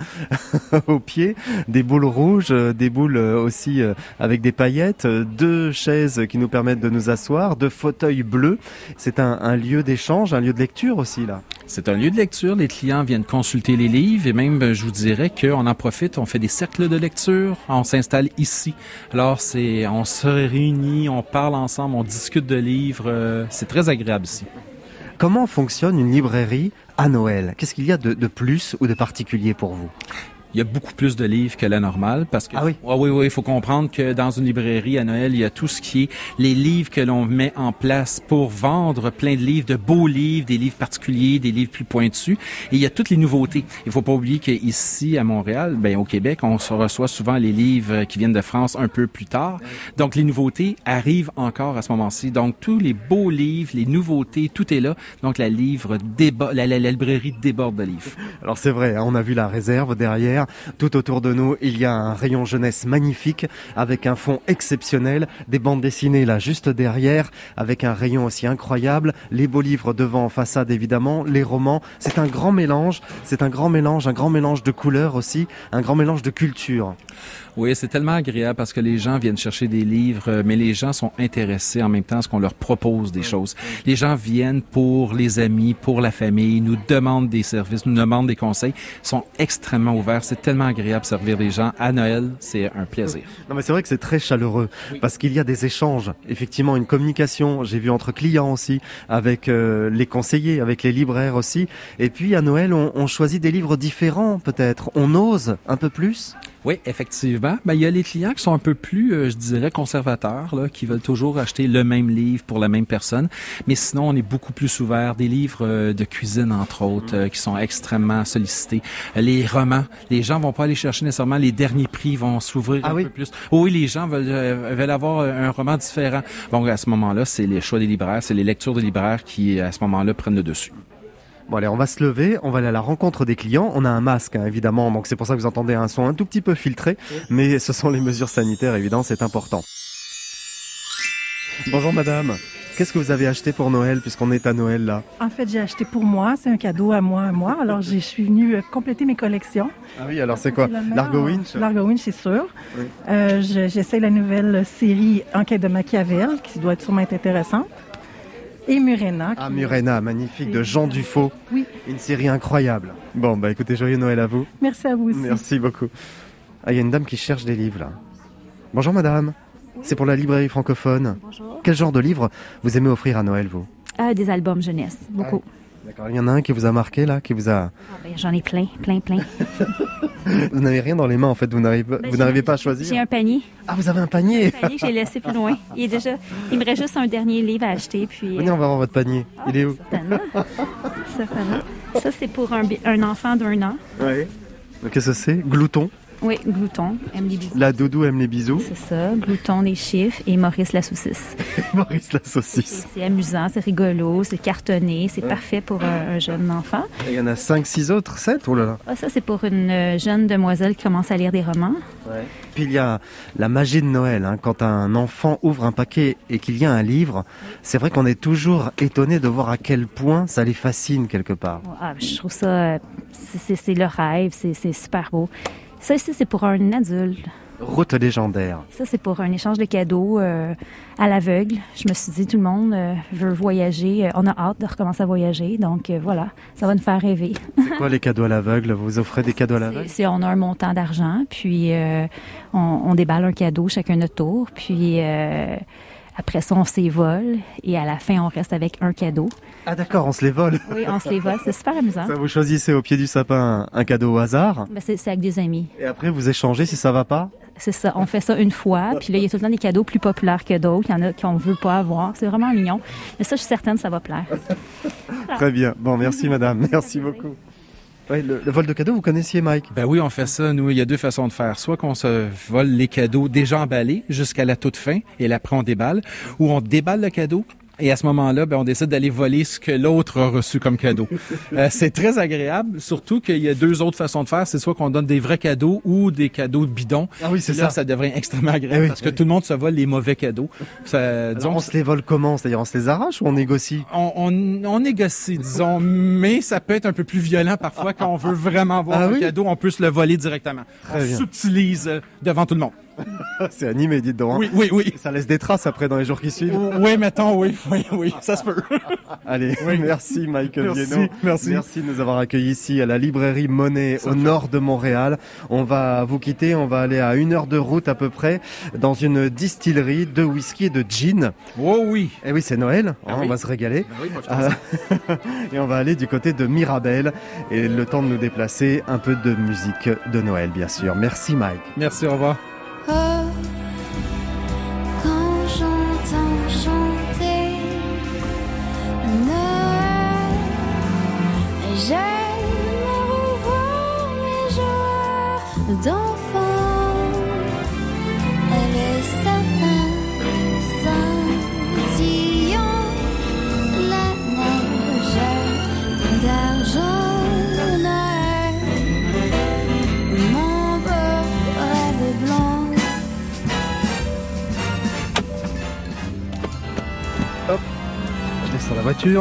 au pied, des boules rouges, euh, des boules euh, aussi euh, avec des paillettes, euh, deux chaises qui nous permettent de nous asseoir, deux fauteuils bleus. C'est un, un lieu d'échange, un lieu de lecture aussi là. C'est un lieu de lecture, les clients viennent consulter les livres et même, je vous dirais qu'on en profite, on fait des cercles de lecture, on s'installe ici. Alors, c'est, on se réunit, on parle ensemble, on discute de livres, euh, c'est très agréable ici. Comment fonctionne une librairie à Noël? Qu'est-ce qu'il y a de, de plus ou de particulier pour vous? Il y a beaucoup plus de livres que la normale parce que ah oui ah oui oui il faut comprendre que dans une librairie à Noël il y a tout ce qui est les livres que l'on met en place pour vendre plein de livres, de beaux livres, des livres particuliers, des livres plus pointus, et il y a toutes les nouveautés. Il faut pas oublier qu'ici à Montréal, ben au Québec, on se reçoit souvent les livres qui viennent de France un peu plus tard. Donc les nouveautés arrivent encore à ce moment-ci. Donc tous les beaux livres, les nouveautés, tout est là. Donc la livre déba- la, la, la librairie déborde de livres. Alors c'est vrai, hein, on a vu la réserve derrière. Tout autour de nous, il y a un rayon jeunesse magnifique avec un fond exceptionnel, des bandes dessinées là juste derrière avec un rayon aussi incroyable, les beaux livres devant en façade évidemment, les romans. C'est un grand mélange, c'est un grand mélange, un grand mélange de couleurs aussi, un grand mélange de culture. Oui, c'est tellement agréable parce que les gens viennent chercher des livres, mais les gens sont intéressés en même temps à ce qu'on leur propose des choses. Les gens viennent pour les amis, pour la famille, nous demandent des services, nous demandent des conseils, sont extrêmement ouverts. C'est tellement agréable de servir des gens. À Noël, c'est un plaisir. Non, mais c'est vrai que c'est très chaleureux oui. parce qu'il y a des échanges, effectivement une communication, j'ai vu entre clients aussi, avec euh, les conseillers, avec les libraires aussi. Et puis à Noël, on, on choisit des livres différents peut-être. On ose un peu plus. Oui, effectivement. Ben, il y a les clients qui sont un peu plus, euh, je dirais, conservateurs, là, qui veulent toujours acheter le même livre pour la même personne. Mais sinon, on est beaucoup plus ouvert. Des livres euh, de cuisine, entre autres, euh, qui sont extrêmement sollicités. Euh, les romans, les gens vont pas aller chercher nécessairement les derniers prix, vont s'ouvrir ah un oui? peu plus. Oh, oui, les gens veulent, euh, veulent avoir un roman différent. Donc, à ce moment-là, c'est les choix des libraires, c'est les lectures des libraires qui, à ce moment-là, prennent le dessus. Bon allez, on va se lever, on va aller à la rencontre des clients. On a un masque, hein, évidemment, donc c'est pour ça que vous entendez un son un tout petit peu filtré, mais ce sont les mesures sanitaires, évidemment, c'est important. Bonjour madame, qu'est-ce que vous avez acheté pour Noël, puisqu'on est à Noël là? En fait, j'ai acheté pour moi, c'est un cadeau à moi, à moi. Alors, je suis venue compléter mes collections. Ah oui, alors c'est quoi? Largo Winch? Largo Winch, c'est sûr. Oui. Euh, je, j'essaie la nouvelle série Enquête de Machiavel, qui doit être sûrement être intéressante. Et Murena. Ah, Murena, magnifique, de Jean Dufaux. Oui. Une série incroyable. Bon, bah écoutez, joyeux Noël à vous. Merci à vous aussi. Merci beaucoup. Ah, il y a une dame qui cherche des livres, là. Bonjour, madame. Oui. C'est pour la librairie francophone. Bonjour. Quel genre de livre vous aimez offrir à Noël, vous? euh, Des albums jeunesse, beaucoup. Ah, d'accord, il y en a un qui vous a marqué, là, qui vous a... Ah, ben, j'en ai plein, plein, plein. Vous n'avez rien dans les mains, en fait, vous n'arrivez, ben, vous n'arrivez pas à choisir? J'ai un panier. Ah, vous avez un panier? Un panier que j'ai laissé plus loin. Il est déjà... Il me reste juste un dernier livre à acheter, puis... Venez, on va voir votre panier. Ah, il est où? Certainement. Certainement. Ça, c'est pour un, un enfant d'un an. Oui. Qu'est-ce que c'est? Glouton? Oui, Glouton aime les bisous. La doudou aime les bisous. C'est ça, Glouton les chiffres et Maurice la saucisse. Maurice la saucisse. C'est, c'est amusant, c'est rigolo, c'est cartonné, c'est ouais. parfait pour un, un jeune enfant. Il y en a cinq, six autres, sept? Oh là là. Ah, ça, c'est pour une jeune demoiselle qui commence à lire des romans. Ouais. Puis il y a la magie de Noël. Hein. Quand un enfant ouvre un paquet et qu'il y a un livre, c'est vrai qu'on est toujours étonné de voir à quel point ça les fascine quelque part. Ah, je trouve ça, c'est, c'est, c'est le rêve, c'est, c'est super beau. Ça ici, c'est pour un adulte. Route légendaire. Ça, c'est pour un échange de cadeaux euh, à l'aveugle. Je me suis dit, tout le monde euh, veut voyager. Euh, on a hâte de recommencer à voyager. Donc, euh, voilà, ça va nous faire rêver. C'est quoi les cadeaux à l'aveugle? Vous offrez des cadeaux à l'aveugle? C'est, c'est, on a un montant d'argent, puis euh, on, on déballe un cadeau chacun notre tour. Puis euh, après ça, on se les vole. Et à la fin, on reste avec un cadeau. Ah d'accord, on se les vole. Oui, on se les vole. C'est super amusant. Ça, vous choisissez au pied du sapin un, un cadeau au hasard? Ben, c'est, c'est avec des amis. Et après, vous échangez si ça va pas? C'est ça, on fait ça une fois, puis là, il y a tout le temps des cadeaux plus populaires que d'autres. Il y en a qu'on ne veut pas avoir. C'est vraiment mignon. Mais ça, je suis certaine que ça va plaire. Très bien. Bon, merci madame. Merci beaucoup. Oui, le, le vol de cadeaux, vous connaissiez, Mike? Ben oui, on fait ça. Nous, il y a deux façons de faire. Soit qu'on se vole les cadeaux déjà emballés jusqu'à la toute fin, et après on déballe, ou on déballe le cadeau. Et à ce moment-là, ben, on décide d'aller voler ce que l'autre a reçu comme cadeau. Euh, c'est très agréable, surtout qu'il y a deux autres façons de faire. C'est soit qu'on donne des vrais cadeaux ou des cadeaux bidons. Ah oui, c'est là, ça. ça devient extrêmement agréable eh oui, parce que oui. tout le monde se vole les mauvais cadeaux. Ça, Alors, disons, on se les vole comment? C'est-à-dire, on se les arrache ou on négocie? on, on, on négocie, disons, mais ça peut être un peu plus violent parfois quand on veut vraiment avoir Ah un oui? cadeau. On peut se le voler directement. Très on bien. subtilise euh, devant tout le monde. C'est animé, dites donc. Hein. Oui, oui, oui. Ça laisse des traces après dans les jours qui suivent. Oui, mettons, oui, oui, oui, ça se peut. Allez, Oui. merci Michael Merci, Viennot. merci. Merci de nous avoir accueillis ici à la librairie Monet au nord de Montréal. On va vous quitter, on va aller à une heure de route à peu près dans une distillerie de whisky et de gin. Oh oui. Et oui, c'est Noël, hein, Ah oui. on va se régaler. Ben oui, moi, je pense Euh, et on va aller du côté de Mirabel et le temps de nous déplacer, un peu de musique de Noël bien sûr. Merci Mike. Merci, au revoir. Oh, quand j'entends chanter Noël, j'aime revoir mes joies d'enfant. Et le sapin scintillant, la neige d'argent, Noël, mon beau rêve blanc. Hop, je descends la voiture.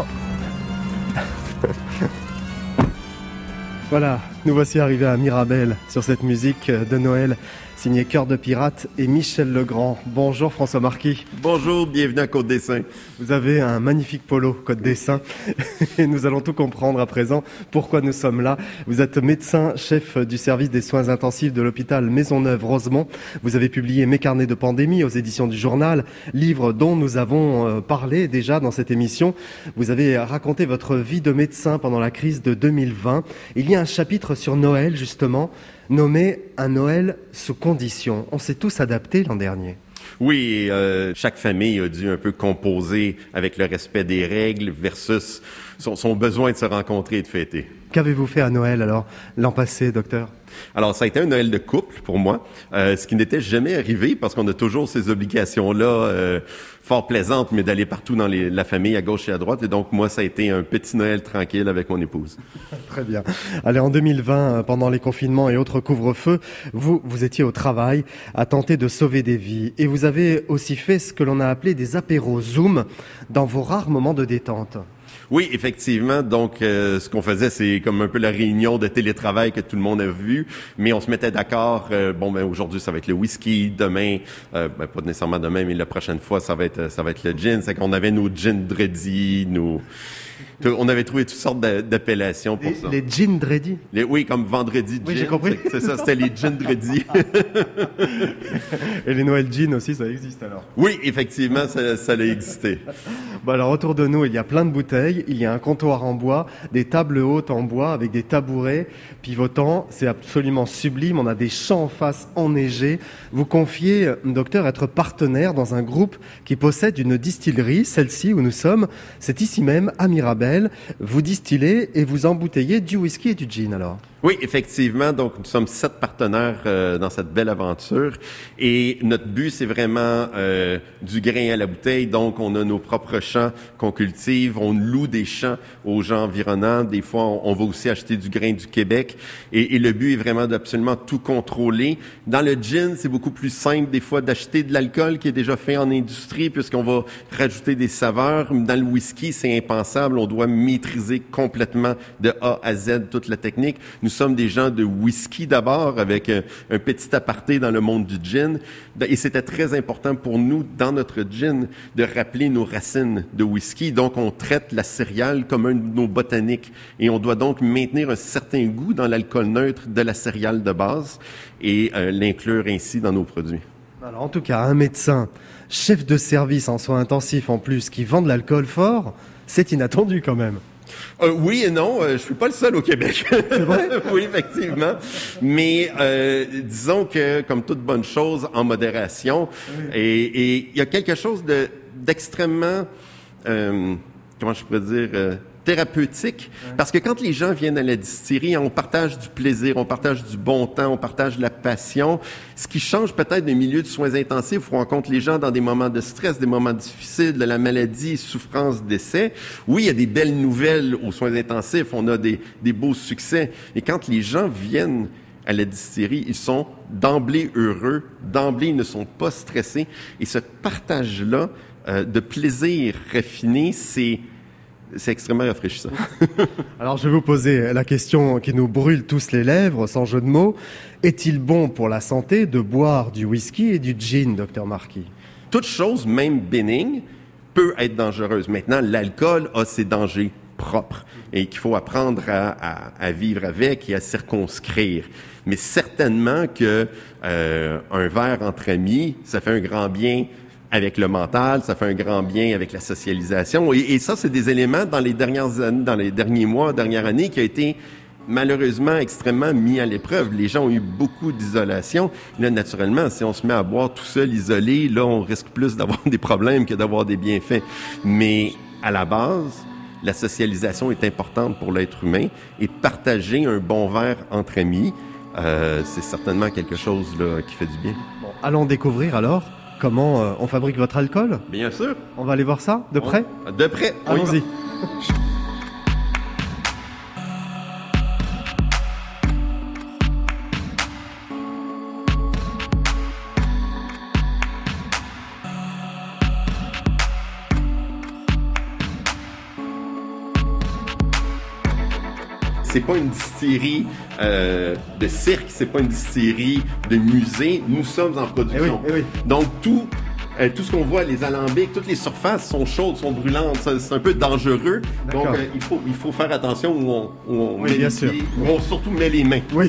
Voilà, nous voici arrivés à Mirabel sur cette musique de Noël signée Cœur de Pirate et Michel Legrand. Bonjour François Marquis. Bonjour, bienvenue à Côte-des-Saints. Vous avez un magnifique polo Côte-des-Saints et nous allons tout comprendre à présent pourquoi nous sommes là. Vous êtes médecin chef du service des soins intensifs de l'hôpital Maisonneuve-Rosemont. Vous avez publié Mes carnets de pandémie aux éditions du Journal, livre dont nous avons parlé déjà dans cette émission. Vous avez raconté votre vie de médecin pendant la crise de deux mille vingt. Il y a un chapitre sur Noël justement, nommé Un Noël sous conditions. On s'est tous adaptés l'an dernier. Oui, euh, chaque famille a dû un peu composer avec le respect des règles versus son, son besoin de se rencontrer et de fêter. Qu'avez-vous fait à Noël alors, l'an passé, docteur? Alors, ça a été un Noël de couple pour moi, euh, ce qui n'était jamais arrivé parce qu'on a toujours ces obligations-là euh, fort plaisantes, mais d'aller partout dans les, la famille, à gauche et à droite. Et donc, moi, ça a été un petit Noël tranquille avec mon épouse. Très bien. Allez, en deux mille vingt, pendant les confinements et autres couvre-feux, vous, vous étiez au travail à tenter de sauver des vies. Et vous avez aussi fait ce que l'on a appelé des apéros Zoom dans vos rares moments de détente. Oui, effectivement. Donc, euh, ce qu'on faisait, c'est comme un peu la réunion de télétravail que tout le monde a vu, mais on se mettait d'accord. Euh, bon, ben aujourd'hui, ça va être le whisky. Demain, euh, ben, pas nécessairement demain, mais la prochaine fois, ça va être ça va être le gin. C'est qu'on avait nos gin dreddy, nos on avait trouvé toutes sortes d'appellations pour les, ça. Les gin dreddy. Les, oui, comme vendredi gin. Oui, j'ai compris. C'est ça, c'était les gin dreddy. Et les Noël gin aussi, ça existe alors? Oui, effectivement, ça, ça a existé. Bon, alors autour de nous, il y a plein de bouteilles, il y a un comptoir en bois, des tables hautes en bois avec des tabourets pivotants. C'est absolument sublime. On a des champs en face enneigés. Vous confiez, docteur, être partenaire dans un groupe qui possède une distillerie, celle-ci où nous sommes. C'est ici même, à Mirabel. Vous distillez et vous embouteillez du whisky et du gin alors? Oui, effectivement. Donc, nous sommes sept partenaires euh, dans cette belle aventure. Et notre but, c'est vraiment euh, du grain à la bouteille. Donc, on a nos propres champs qu'on cultive. On loue des champs aux gens environnants. Des fois, on, on va aussi acheter du grain du Québec. Et, et le but est vraiment d'absolument tout contrôler. Dans le gin, c'est beaucoup plus simple, des fois, d'acheter de l'alcool qui est déjà fait en industrie, puisqu'on va rajouter des saveurs. Dans le whisky, c'est impensable. On doit maîtriser complètement de A à Z toute la technique. Nous sommes des gens de whisky d'abord, avec un, un petit aparté dans le monde du gin. Et c'était très important pour nous, dans notre gin, de rappeler nos racines de whisky. Donc, on traite la céréale comme un de nos botaniques. Et on doit donc maintenir un certain goût dans l'alcool neutre de la céréale de base et euh, l'inclure ainsi dans nos produits. Alors, en tout cas, un médecin, chef de service en soins intensifs en plus, qui vend de l'alcool fort, c'est inattendu quand même. Euh, oui et non, euh, je suis pas le seul au Québec. C'est vrai? Oui, effectivement. Mais euh, disons que, comme toute bonne chose, en modération, oui. et il y a quelque chose de d'extrêmement, euh, comment je pourrais dire, euh, thérapeutique, ouais. Parce que quand les gens viennent à la distillerie, on partage du plaisir, on partage du bon temps, on partage de la passion. Ce qui change peut-être des milieux de soins intensifs où on rencontre les gens dans des moments de stress, des moments difficiles, de la maladie, souffrance, décès. Oui, il y a des belles nouvelles aux soins intensifs, on a des, des beaux succès. Et quand les gens viennent à la distillerie, ils sont d'emblée heureux, d'emblée ils ne sont pas stressés. Et ce partage-là euh, de plaisir raffiné, c'est C'est extrêmement rafraîchissant. Alors, je vais vous poser la question qui nous brûle tous les lèvres, sans jeu de mots. Est-il bon pour la santé de boire du whisky et du gin, docteur Marquis? Toute chose, même bénigne, peut être dangereuse. Maintenant, l'alcool a ses dangers propres et qu'il faut apprendre à, à, à vivre avec et à circonscrire. Mais certainement que euh, un verre entre amis, ça fait un grand bien avec le mental, ça fait un grand bien avec la socialisation. Et, et ça, c'est des éléments dans les dernières années, dans les derniers mois, dernières années, qui a été malheureusement extrêmement mis à l'épreuve. Les gens ont eu beaucoup d'isolation. Là, naturellement, si on se met à boire tout seul, isolé, là, on risque plus d'avoir des problèmes que d'avoir des bienfaits. Mais à la base, la socialisation est importante pour l'être humain et partager un bon verre entre amis, euh, c'est certainement quelque chose là, qui fait du bien. Bon, allons découvrir alors comment euh, on fabrique votre alcool. Bien sûr. On va aller voir ça de près? On... De près. Allons-y. C'est pas une distillerie euh, de cirque, c'est pas une distillerie de musée. Nous sommes en production. Eh oui, eh oui. Donc tout, euh, tout ce qu'on voit, les alambics, toutes les surfaces sont chaudes, sont brûlantes. Ça, c'est un peu dangereux. D'accord. Donc euh, il faut, il faut faire attention où on, où on oui, met bien les sûr. pieds, où on surtout met les mains. Oui.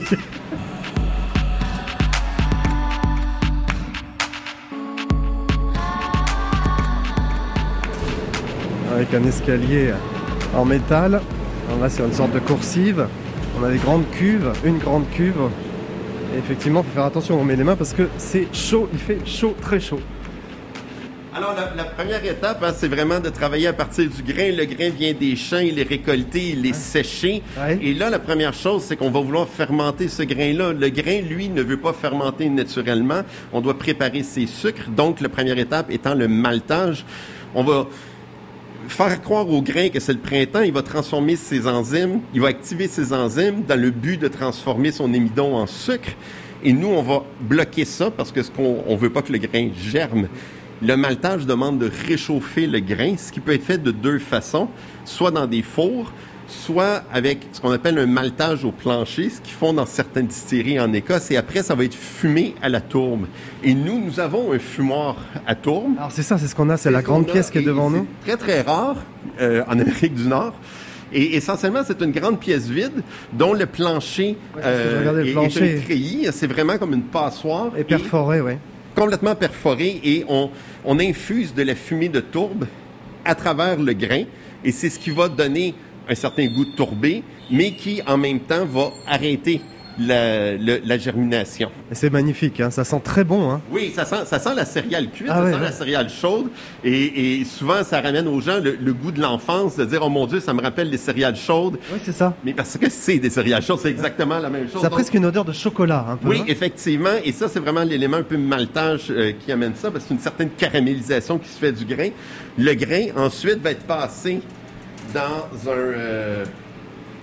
Avec un escalier en métal. On va sur une sorte de coursive. On a des grandes cuves, une grande cuve. Et effectivement, il faut faire attention, on met les mains parce que c'est chaud, il fait chaud, très chaud. Alors, la, la première étape, hein, c'est vraiment de travailler à partir du grain. Le grain vient des champs, il est récolté, il est séché. Ouais. Et là, la première chose, c'est qu'on va vouloir fermenter ce grain-là. Le grain, lui, ne veut pas fermenter naturellement. On doit préparer ses sucres. Donc, la première étape étant le maltage. On va faire croire au grain que c'est le printemps, il va transformer ses enzymes, il va activer ses enzymes dans le but de transformer son émidon en sucre. Et nous, on va bloquer ça parce que ce qu'on on veut pas que le grain germe. Le maltage demande de réchauffer le grain, ce qui peut être fait de deux façons, soit dans des fours, soit avec ce qu'on appelle un maltage au plancher, ce qu'ils font dans certaines distilleries en Écosse, et après, ça va être fumé à la tourbe. Et nous, nous avons un fumoir à tourbe. Alors c'est ça, c'est ce qu'on a, c'est la grande pièce qui est devant nous. Très, très rare euh, en Amérique du Nord. Et essentiellement, c'est une grande pièce vide dont le plancher, ouais, euh, le est, plancher est un treillis. C'est vraiment comme une passoire. Et perforé, oui. Complètement perforé, et on, on infuse de la fumée de tourbe à travers le grain. Et c'est ce qui va donner un certain goût de tourbé, mais qui, en même temps, va arrêter la, la, la germination. Et c'est magnifique, hein? Ça sent très bon. Hein? Oui, ça sent, ça sent la céréale cuite, ah ça ouais, sent ouais. la céréale chaude, et, et souvent, ça ramène aux gens le, le goût de l'enfance, de dire « Oh mon Dieu, ça me rappelle les céréales chaudes. » Oui, c'est ça. Mais parce que c'est des céréales chaudes, c'est exactement la même chose. Ça a presque une odeur de chocolat, un peu. Oui, hein? effectivement, et ça, c'est vraiment l'élément un peu maltage euh, qui amène ça, parce que c'est une certaine caramélisation qui se fait du grain. Le grain, ensuite, va être passé dans un... Euh,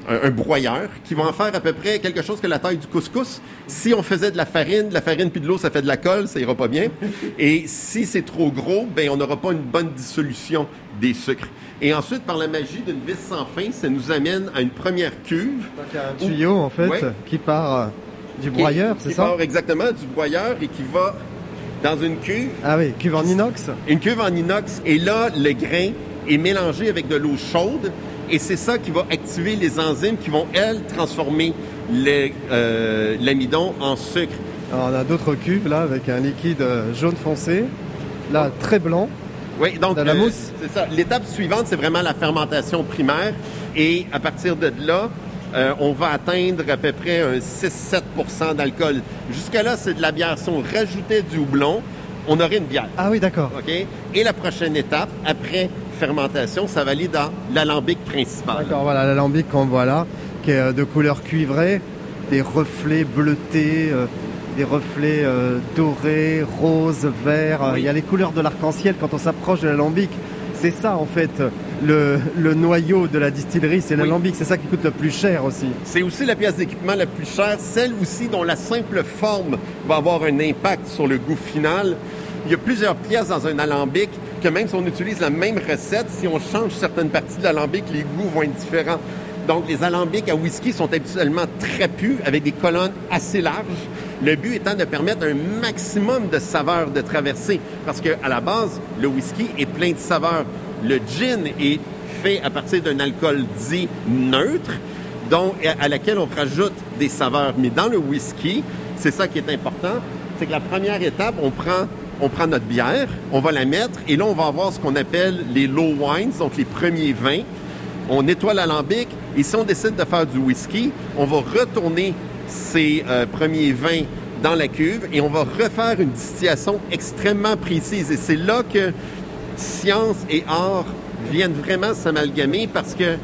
un, un broyeur, qui va en faire à peu près quelque chose que la taille du couscous. Si on faisait de la farine, de la farine puis de l'eau, ça fait de la colle, ça ira pas bien. Et si c'est trop gros, ben on n'aura pas une bonne dissolution des sucres. Et ensuite, par la magie d'une vis sans fin, ça nous amène à une première cuve. Donc il y a un tuyau, en fait, ouais, qui part euh, du broyeur, c'est qui ça? Qui part exactement du broyeur et qui va dans une cuve. Ah oui, cuve en inox? Une cuve en inox. Et là, le grain est mélangé avec de l'eau chaude. Et c'est ça qui va activer les enzymes qui vont, elles, transformer le, euh, l'amidon en sucre. Alors, on a d'autres cuves, là, avec un liquide jaune foncé. Là, très blanc. Oui, donc, de la euh, mousse. C'est ça. L'étape suivante, c'est vraiment la fermentation primaire. Et à partir de là, euh, on va atteindre à peu près un six à sept pour cent d'alcool. Jusque-là, c'est de la bière. Si on rajoutait du houblon, on aurait une bière. Ah oui, d'accord. OK? Et la prochaine étape, après fermentation, ça va aller dans l'alambic principal. D'accord, voilà, l'alambic qu'on voit là, qui est de couleur cuivrée, des reflets bleutés, euh, des reflets euh, dorés, roses, verts. Oui. Il y a les couleurs de l'arc-en-ciel quand on s'approche de l'alambic. C'est ça, en fait, le, le noyau de la distillerie, c'est l'alambic. Oui. C'est ça qui coûte le plus cher aussi. C'est aussi la pièce d'équipement la plus chère, celle aussi dont la simple forme va avoir un impact sur le goût final. Il y a plusieurs pièces dans un alambic que même si on utilise la même recette, si on change certaines parties de l'alambic, les goûts vont être différents. Donc, les alambics à whisky sont habituellement trapus avec des colonnes assez larges. Le but étant de permettre un maximum de saveurs de traversée. Parce qu'à la base, le whisky est plein de saveurs. Le gin est fait à partir d'un alcool dit neutre, donc à laquelle on rajoute des saveurs. Mais dans le whisky, c'est ça qui est important, c'est que la première étape, on prend, on prend notre bière, on va la mettre, et là, on va avoir ce qu'on appelle les low wines, donc les premiers vins. On nettoie l'alambic, et si on décide de faire du whisky, on va retourner ces euh, premiers vins dans la cuve et on va refaire une distillation extrêmement précise. Et c'est là que science et art viennent vraiment s'amalgamer parce que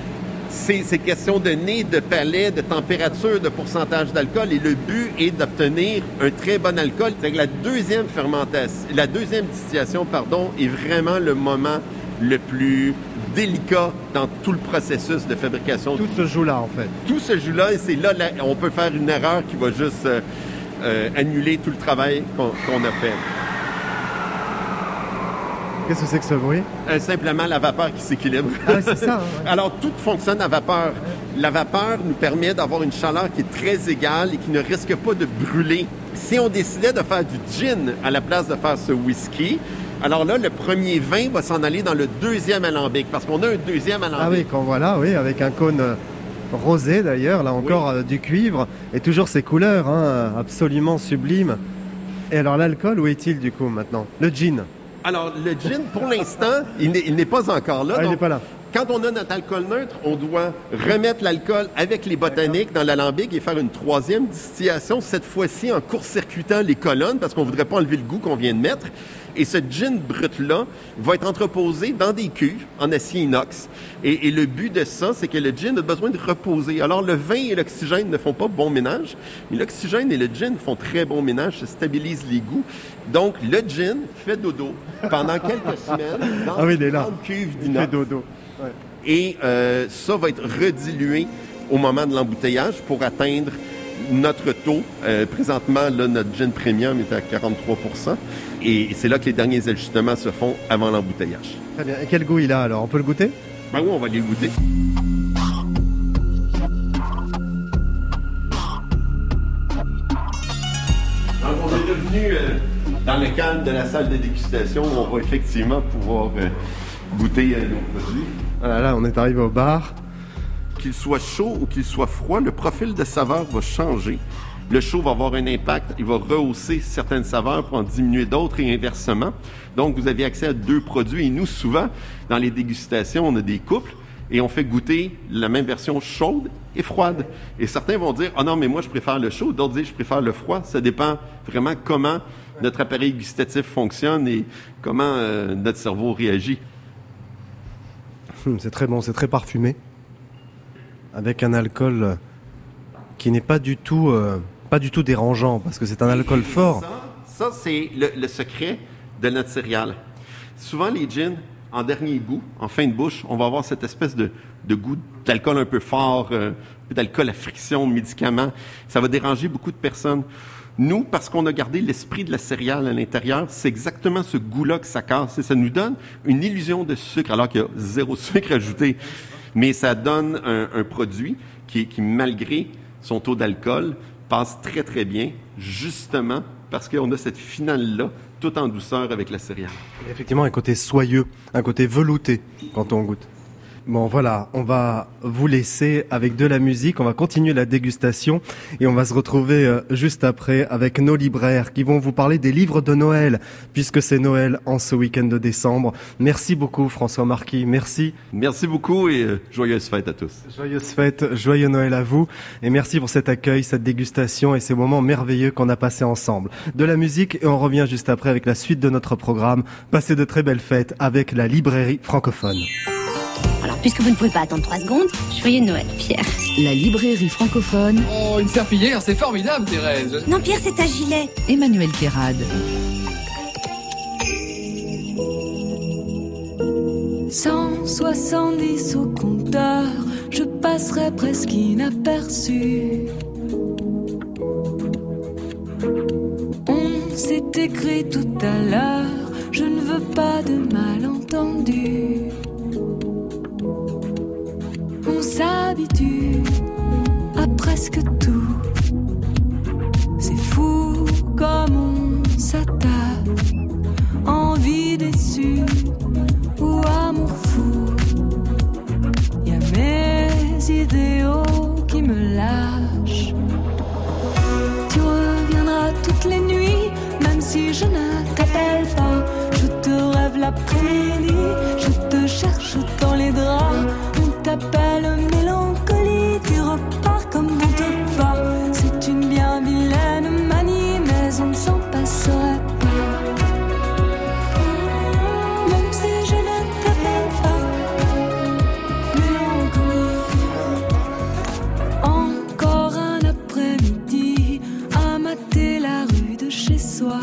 c'est, c'est question de nez, de palais, de température, de pourcentage d'alcool et le but est d'obtenir un très bon alcool. C'est que la deuxième fermentation, la deuxième distillation, pardon, est vraiment le moment le plus délicat dans tout le processus de fabrication. Tout se joue là, en fait. Tout se joue là, et c'est là, là on peut faire une erreur qui va juste euh, euh, annuler tout le travail qu'on, qu'on a fait. Qu'est-ce que c'est que ce bruit? Euh, simplement la vapeur qui s'équilibre. Ah, c'est ça. Ouais. Alors, tout fonctionne à vapeur. La vapeur nous permet d'avoir une chaleur qui est très égale et qui ne risque pas de brûler. Si on décidait de faire du gin à la place de faire ce whisky, alors là, le premier vin va s'en aller dans le deuxième alambic, parce qu'on a un deuxième alambic. Ah oui, qu'on voit là, oui, avec un cône rosé d'ailleurs, là encore oui. euh, du cuivre, et toujours ces couleurs, hein, absolument sublimes. Et alors l'alcool, où est-il du coup maintenant? Le gin. Alors le gin, pour l'instant, il n'est, il n'est pas encore là. Ah, donc, il n'est pas là. Quand on a notre alcool neutre, on doit remettre l'alcool avec les botaniques dans l'alambic et faire une troisième distillation, cette fois-ci en court-circuitant les colonnes, parce qu'on ne voudrait pas enlever le goût qu'on vient de mettre. Et ce gin brut-là va être entreposé dans des cuves en acier inox. Et, et le but de ça, c'est que le gin a besoin de reposer. Alors, le vin et l'oxygène ne font pas bon ménage, mais l'oxygène et le gin font très bon ménage, ça stabilise les goûts. Donc, le gin fait dodo pendant quelques semaines dans ah oui, il est une là. grande cuve il d'inox. fait dodo. Ouais. Et euh, ça va être redilué au moment de l'embouteillage pour atteindre notre taux. Euh, présentement, là, notre gin premium est à quarante-trois pour cent. Et c'est là que les derniers ajustements se font avant l'embouteillage. Très bien. Et quel goût il a alors? On peut le goûter? Ben oui, on va aller le goûter. Donc, on est revenu euh, dans le cadre de la salle de dégustation où on va effectivement pouvoir euh, goûter euh, nos produits. Voilà, là, on est arrivé au bar. Qu'il soit chaud ou qu'il soit froid, le profil de saveur va changer. Le chaud va avoir un impact, il va rehausser certaines saveurs pour en diminuer d'autres et inversement. Donc, vous avez accès à deux produits. Et nous, souvent, dans les dégustations, on a des couples et on fait goûter la même version chaude et froide. Et certains vont dire « Ah non, mais moi, je préfère le chaud », d'autres disent « Je préfère le froid ». Ça dépend vraiment comment notre appareil gustatif fonctionne et comment euh, notre cerveau réagit. Hum, c'est très bon, c'est très parfumé. Avec un alcool qui n'est pas du tout, euh, pas du tout dérangeant, parce que c'est un alcool fort. Ça, ça c'est le, le secret de notre céréale. Souvent, les gins, en dernier goût, en fin de bouche, on va avoir cette espèce de, de goût d'alcool un peu fort, euh, un peu d'alcool à friction, médicaments. Ça va déranger beaucoup de personnes. Nous, parce qu'on a gardé l'esprit de la céréale à l'intérieur, c'est exactement ce goût-là que ça casse. Et ça nous donne une illusion de sucre, alors qu'il y a zéro sucre ajouté. Mais ça donne un, un produit qui, qui, malgré son taux d'alcool, passe très, très bien, justement parce qu'on a cette finale-là, tout en douceur avec la céréale. Effectivement, un côté soyeux, un côté velouté quand on goûte. Bon, voilà, on va vous laisser avec de la musique, on va continuer la dégustation et on va se retrouver euh, juste après avec nos libraires qui vont vous parler des livres de Noël, puisque c'est Noël en ce week-end de décembre. Merci beaucoup François Marquis, merci. Merci beaucoup et euh, joyeuses fêtes à tous. Joyeuses fêtes, joyeux Noël à vous et merci pour cet accueil, cette dégustation et ces moments merveilleux qu'on a passés ensemble. De la musique et on revient juste après avec la suite de notre programme. Passez de très belles fêtes avec la librairie francophone. Alors, puisque vous ne pouvez pas attendre trois secondes, joyeux Noël, Pierre. La librairie francophone. Oh, une serpillière, c'est formidable, Thérèse. Non, Pierre, c'est un gilet. Emmanuel Guérard. cent soixante-dix au compteur, je passerai presque inaperçu. On s'est écrit tout à l'heure, je ne veux pas de malentendu. On s'habitue à presque tout. C'est fou comme on s'attache. Envie déçue ou amour fou. Y'a mes idéaux qui me lâchent. Tu reviendras toutes les nuits, même si je ne t'appelle pas. Je te rêve l'après-midi, je te cherche dans les draps. T'appelle mélancolie, tu repars comme on te bat. C'est une bien vilaine manie, mais on ne s'en passerait pas. Même si je ne t'appelle pas, mélancolie. Encore un après-midi à mater la rue de chez soi.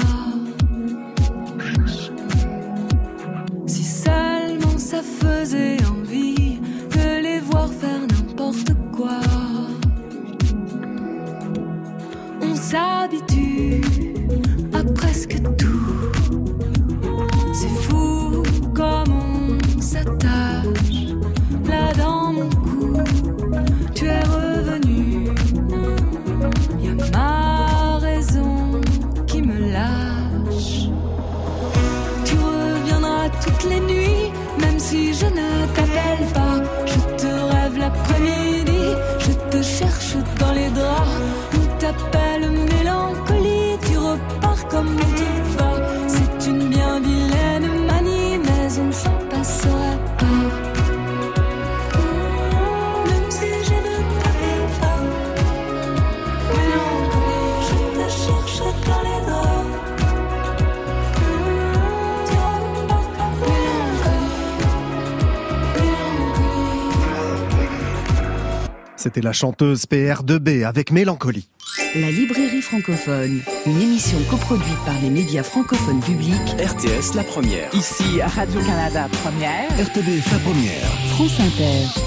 Si seulement ça faisait envie de les voir faire n'importe quoi. On s'habitue à presque tout. C'est fou comme on s'attache. Là dans mon cou, tu es revenu. Y'a ma raison qui me lâche. Tu reviendras toutes les nuits, même si je ne t'appelle pas. Je te rêve l'après-midi, je te cherche dans les draps. On t'appelle mélancolie, tu repars comme on te va. C'est une bien vilaine manie, mais on ne s'en passerait pas. Même si je ne t'appelle pas, mélancolie, je te cherche dans les draps. Tu repars comme C'était la chanteuse P R deux B avec Mélancolie. La librairie francophone, une émission coproduite par les médias francophones publics. R T S La Première. Ici, Radio-Canada Première. R T B F La Première. France Inter.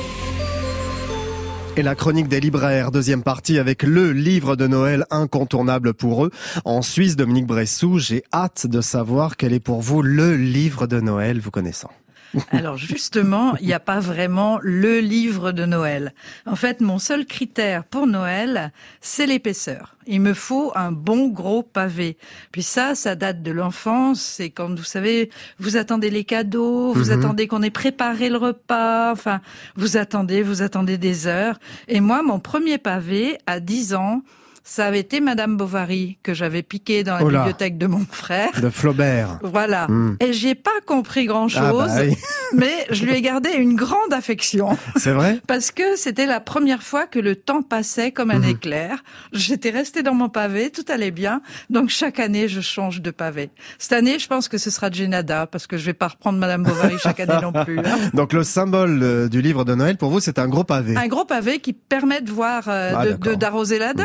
Et la chronique des libraires, deuxième partie avec le livre de Noël incontournable pour eux. En Suisse, Dominique Bressou, j'ai hâte de savoir quel est pour vous le livre de Noël vous connaissant. Alors justement, il n'y a pas vraiment le livre de Noël. En fait, mon seul critère pour Noël, c'est l'épaisseur. Il me faut un bon gros pavé. Puis ça, ça date de l'enfance. C'est quand, vous savez, vous attendez les cadeaux, vous mmh. attendez qu'on ait préparé le repas. Enfin, vous attendez, vous attendez des heures. Et moi, mon premier pavé, à dix ans, ça avait été Madame Bovary que j'avais piqué dans la oh bibliothèque de mon frère. De Flaubert. Voilà. Mmh. Et j'y ai pas compris grand-chose, ah bah oui. mais je lui ai gardé une grande affection. C'est vrai? Parce que c'était la première fois que le temps passait comme un mmh. éclair. J'étais restée dans mon pavé, tout allait bien. Donc chaque année, je change de pavé. Cette année, je pense que ce sera Gennada, parce que je vais pas reprendre Madame Bovary chaque année non plus. Hein. Donc le symbole du livre de Noël, pour vous, c'est un gros pavé. Un gros pavé qui permet de voir, euh, ah, de, de, d'arroser la dinde maintenant.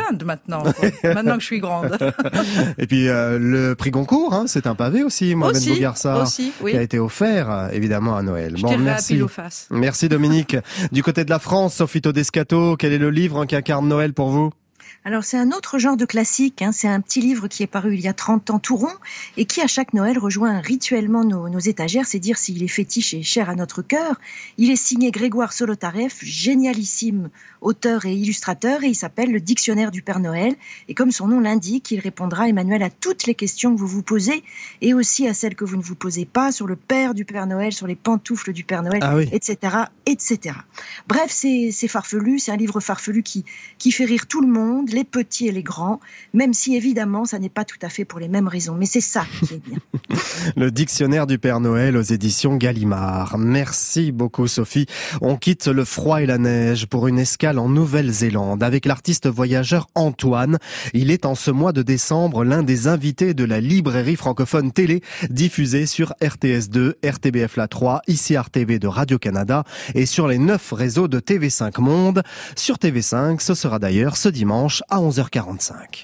maintenant. Maintenant que je suis grande. Et puis euh, le prix Goncourt, hein, c'est un pavé aussi, Mohamed Bougarsar, aussi, oui. qui a été offert évidemment à Noël. Je bon, merci. pile aux faces. Merci Dominique. Du côté de la France, Sophie Todescato, quel est le livre qui incarne Noël pour vous ? Alors c'est un autre genre de classique, hein. C'est un petit livre qui est paru il y a trente ans tout rond et qui à chaque Noël rejoint rituellement nos, nos étagères, c'est dire s'il est fétiche et cher à notre cœur. Il est signé Grégoire Solotareff, génialissime auteur et illustrateur, et il s'appelle Le Dictionnaire du Père Noël. Et comme son nom l'indique, il répondra, Emmanuel, à toutes les questions que vous vous posez et aussi à celles que vous ne vous posez pas sur le père du Père Noël, sur les pantoufles du Père Noël, ah oui. et cetera, et cetera. Bref, c'est, c'est farfelu, c'est un livre farfelu qui, qui fait rire tout le monde, les petits et les grands, même si évidemment ça n'est pas tout à fait pour les mêmes raisons, mais c'est ça qui est bien. Le Dictionnaire du Père Noël aux éditions Gallimard. Merci beaucoup Sophie. On quitte le froid et la neige pour une escale en Nouvelle-Zélande avec l'artiste voyageur Antoine. Il est en ce mois de décembre l'un des invités de la librairie francophone télé diffusée sur R T S deux, R T B F La trois, I C R T V de Radio-Canada et sur les neuf réseaux de T V cinq Monde. Sur T V cinq, ce sera d'ailleurs ce dimanche à onze heures quarante-cinq.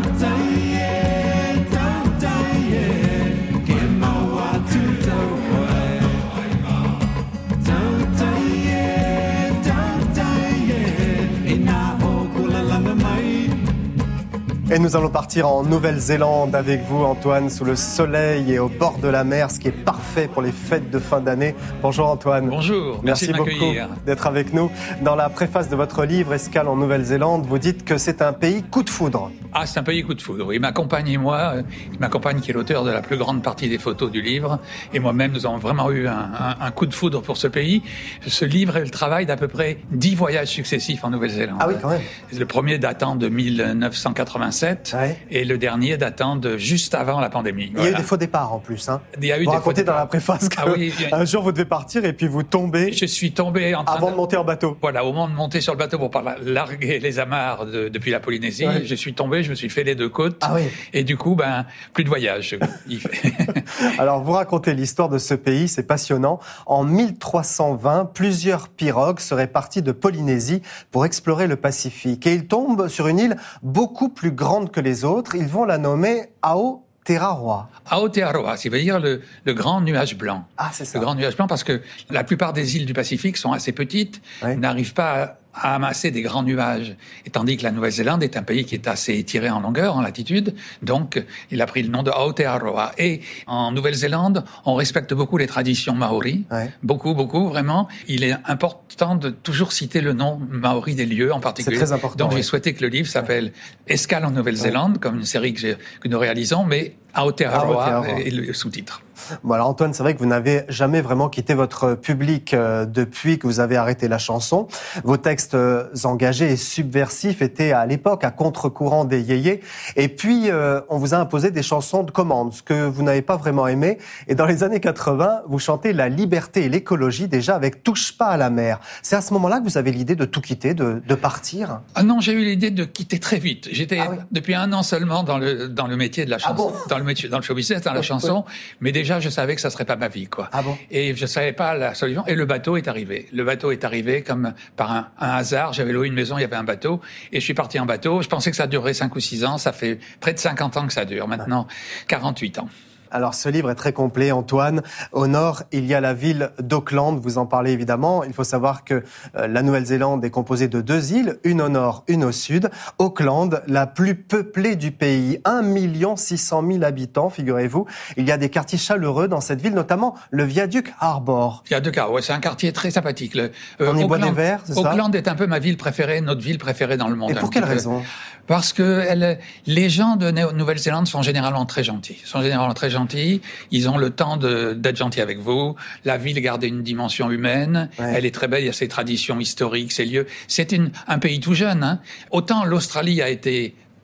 Et nous allons partir en Nouvelle-Zélande avec vous, Antoine, sous le soleil et au bord de la mer, ce qui est parfait pour les fêtes de fin d'année. Bonjour Antoine. Bonjour, merci, merci de m'accueillir. beaucoup d'être avec nous. Dans la préface de votre livre, Escale en Nouvelle-Zélande, vous dites que c'est un pays coup de foudre. Ah, c'est un pays coup de foudre, oui. Ma compagne et moi, ma compagne qui est l'auteur de la plus grande partie des photos du livre, et moi-même, nous avons vraiment eu un, un, un coup de foudre pour ce pays. Ce livre est le travail d'à peu près dix voyages successifs en Nouvelle-Zélande. Ah oui, quand même. Le premier datant de mille neuf cent quatre-vingt-sept. Ouais. Et le dernier datant de juste avant la pandémie. Il y a eu des faux départs en plus. Hein. Il y a eu vous des racontez faux dans la préface qu'un ah oui, un jour vous devez partir et puis vous tombez. Je suis tombé en train avant de... de monter en bateau. Voilà, au moment de monter sur le bateau pour pas larguer les amarres de, depuis la Polynésie, ouais. Je suis tombé, je me suis fait les deux côtes. Ah oui. Et du coup, ben plus de voyage. Alors vous racontez l'histoire de ce pays, c'est passionnant. En mille trois cent vingt, plusieurs pirogues seraient parties de Polynésie pour explorer le Pacifique et ils tombent sur une île beaucoup plus grande que les autres. Ils vont la nommer Aotearoa. Aotearoa, ça veut dire le, le grand nuage blanc. Ah, c'est ça. Le grand nuage blanc parce que la plupart des îles du Pacifique sont assez petites, oui. N'arrivent pas à, à amasser des grands nuages. Et tandis que la Nouvelle-Zélande est un pays qui est assez étiré en longueur, en latitude, donc il a pris le nom de Aotearoa. Et en Nouvelle-Zélande, on respecte beaucoup les traditions maoris, ouais. beaucoup, beaucoup, vraiment. Il est important de toujours citer le nom maori des lieux en particulier. C'est très important. Donc ouais. j'ai souhaité que le livre s'appelle Escale en Nouvelle-Zélande, ouais. comme une série que, j'ai, que nous réalisons, mais Aotearoa est le sous-titre. Bon alors Antoine, c'est vrai que vous n'avez jamais vraiment quitté votre public euh, depuis que vous avez arrêté la chanson. Vos textes euh, engagés et subversifs étaient à l'époque à contre-courant des yéyés. Et puis euh, on vous a imposé des chansons de commande, ce que vous n'avez pas vraiment aimé. Et dans les années quatre-vingts, vous chantez la liberté et l'écologie déjà avec Touche pas à la mer. C'est à ce moment-là que vous avez l'idée de tout quitter, de, de partir? Ah non, j'ai eu l'idée de quitter très vite. J'étais ah oui. depuis un an seulement dans le dans le métier de la chanson, ah bon dans le métier dans le show business, dans la chanson, mais déjà je savais que ça serait pas ma vie, quoi. Ah bon? Et je savais pas la solution. Et le bateau est arrivé. Le bateau est arrivé comme par un, un hasard. J'avais loué une maison, il y avait un bateau, et je suis parti en bateau. Je pensais que ça durerait cinq ou six ans. Ça fait près de cinquante ans que ça dure. Maintenant, quarante-huit ans. Alors ce livre est très complet, Antoine. Au nord, il y a la ville d'Auckland, vous en parlez évidemment. Il faut savoir que euh, la Nouvelle-Zélande est composée de deux îles, une au nord, une au sud. Auckland, la plus peuplée du pays, un million six cent mille habitants, figurez-vous. Il y a des quartiers chaleureux dans cette ville, notamment le Viaduc Harbour. Viaduc Harbour, ouais, c'est un quartier très sympathique. Le, euh, On y boit des verres, c'est ça? Auckland est un peu ma ville préférée, notre ville préférée dans le monde. Et pour quelle raison? Parce que elle, les gens de Nouvelle-Zélande sont généralement très gentils. Sont généralement très gentils. Ils ont le temps de, d'être gentils avec vous. La ville garde une dimension humaine. Ouais. Elle est très belle. Il y a ses traditions historiques, ses lieux. C'est une, un pays tout jeune. Hein. Autant l'Australie a été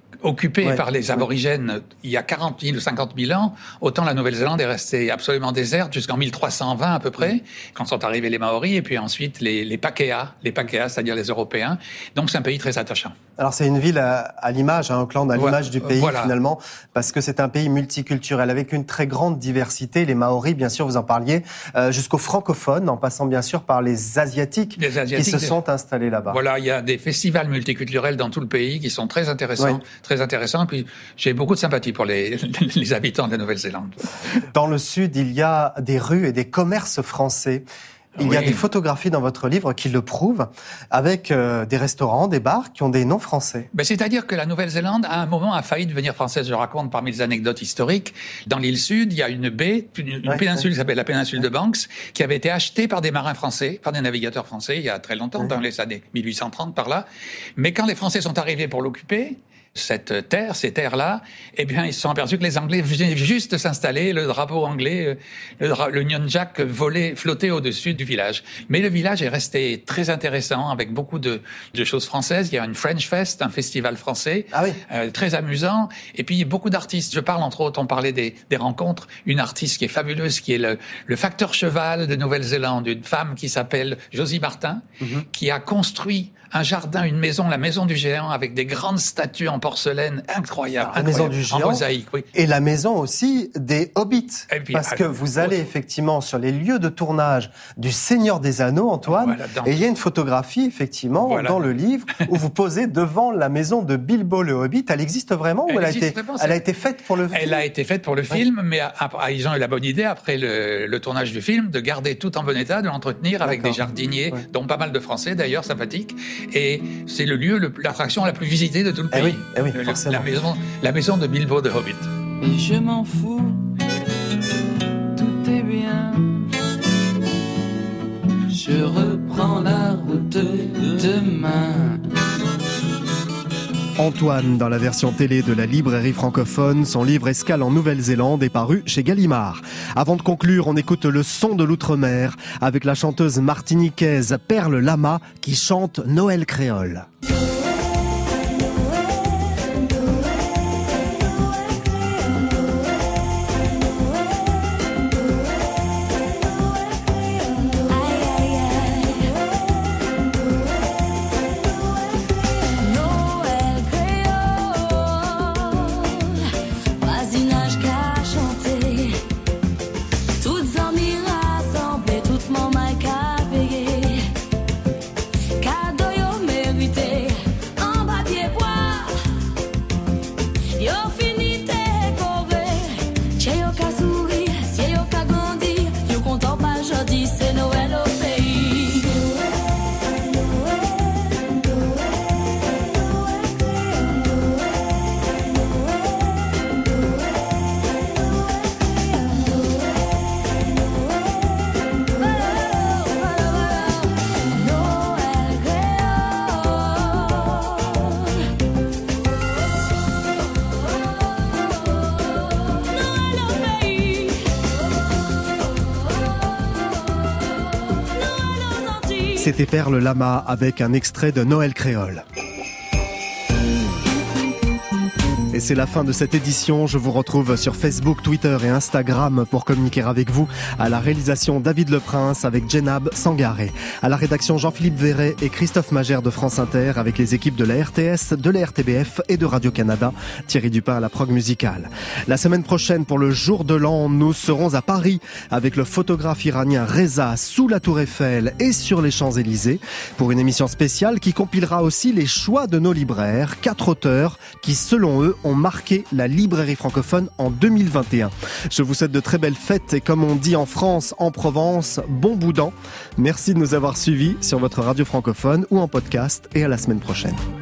occupée Ouais, par les aborigènes ouais. il y a quarante mille ou cinquante mille ans, autant la Nouvelle-Zélande est restée absolument déserte jusqu'en mille trois cent vingt à peu près, ouais. quand sont arrivés les Maoris, et puis ensuite les, les Pakeha, les Pakeha, c'est-à-dire les Européens. Donc c'est un pays très attachant. Alors c'est une ville à, à l'image, hein, Auckland, à voilà. l'image du pays voilà. finalement, parce que c'est un pays multiculturel avec une très grande diversité. Les Maoris, bien sûr, vous en parliez, euh, jusqu'aux francophones, en passant bien sûr par les Asiatiques, les Asiatiques qui se des... sont installés là-bas. Voilà, il y a des festivals multiculturels dans tout le pays qui sont très intéressants. Ouais. Très intéressant. Puis j'ai beaucoup de sympathie pour les, les habitants de la Nouvelle-Zélande. Dans le sud, il y a des rues et des commerces français. Il oui. y a des photographies dans votre livre qui le prouvent, avec euh, des restaurants, des bars qui ont des noms français. Ben, c'est-à-dire que la Nouvelle-Zélande, à un moment, a failli devenir française. Je raconte parmi les anecdotes historiques. Dans l'île sud, il y a une baie, une, une ouais, péninsule ouais. qui s'appelle la péninsule ouais. de Banks, qui avait été achetée par des marins français, par des navigateurs français, il y a très longtemps, ouais. dans les années mille huit cent trente par là. Mais quand les Français sont arrivés pour l'occuper, cette terre, ces terres-là, eh bien, ils se sont aperçus que les Anglais venaient juste de s'installer, le drapeau anglais, le, dra- le Union Jack volait, flottait au-dessus du village. Mais le village est resté très intéressant, avec beaucoup de, de choses françaises. Il y a une French Fest, un festival français, ah oui. euh, très amusant. Et puis, beaucoup d'artistes. Je parle, entre autres, on parlait des, des rencontres. Une artiste qui est fabuleuse, qui est le, le facteur cheval de Nouvelle-Zélande, une femme qui s'appelle Josie Martin, mm-hmm. qui a construit un jardin, une maison, la maison du géant, avec des grandes statues en porcelaine incroyables. La maison du géant, en mosaïque, oui. Et la maison aussi des Hobbits. Puis, parce que vous allez effectivement sur les lieux de tournage du Seigneur des Anneaux, Antoine, voilà, dans... et il y a une photographie, effectivement, voilà. dans le livre, où vous posez devant la maison de Bilbo le Hobbit. Elle existe vraiment ou elle, elle, a, été, vraiment, elle a été faite pour le film? Elle a été faite pour le oui. film, mais à, à, ils ont eu la bonne idée, après le, le tournage du film, de garder tout en bon état, de l'entretenir avec des jardiniers, ouais. dont pas mal de Français d'ailleurs, sympathiques. Et c'est le lieu, le, l'attraction la plus visitée de tout le pays. Eh oui, eh oui, le, forcément. La maison, la maison de Bilbo de Hobbit. Et je m'en fous, tout est bien. Je reprends la route demain. Antoine, dans la version télé de la librairie francophone, son livre Escale en Nouvelle-Zélande est paru chez Gallimard. Avant de conclure, on écoute le son de l'outre-mer avec la chanteuse martiniquaise Perle Lama qui chante Noël créole. C'était Perle Lama avec un extrait de Noël créole. Et c'est la fin de cette édition. Je vous retrouve sur Facebook, Twitter et Instagram pour communiquer avec vous. À la réalisation, David Leprince avec Djenab Sangaré. À la rédaction, Jean-Philippe Verret et Christophe Magère de France Inter avec les équipes de la R T S, de la R T B F et de Radio-Canada. Thierry Dupin à la prog musicale. La semaine prochaine, pour le jour de l'an, nous serons à Paris avec le photographe iranien Reza sous la Tour Eiffel et sur les Champs-Élysées pour une émission spéciale qui compilera aussi les choix de nos libraires. Quatre auteurs qui, selon eux, ont marqué la librairie francophone en deux mille vingt et un. Je vous souhaite de très belles fêtes et comme on dit en France, en Provence, bon boudin. Merci de nous avoir suivis sur votre radio francophone ou en podcast et à la semaine prochaine.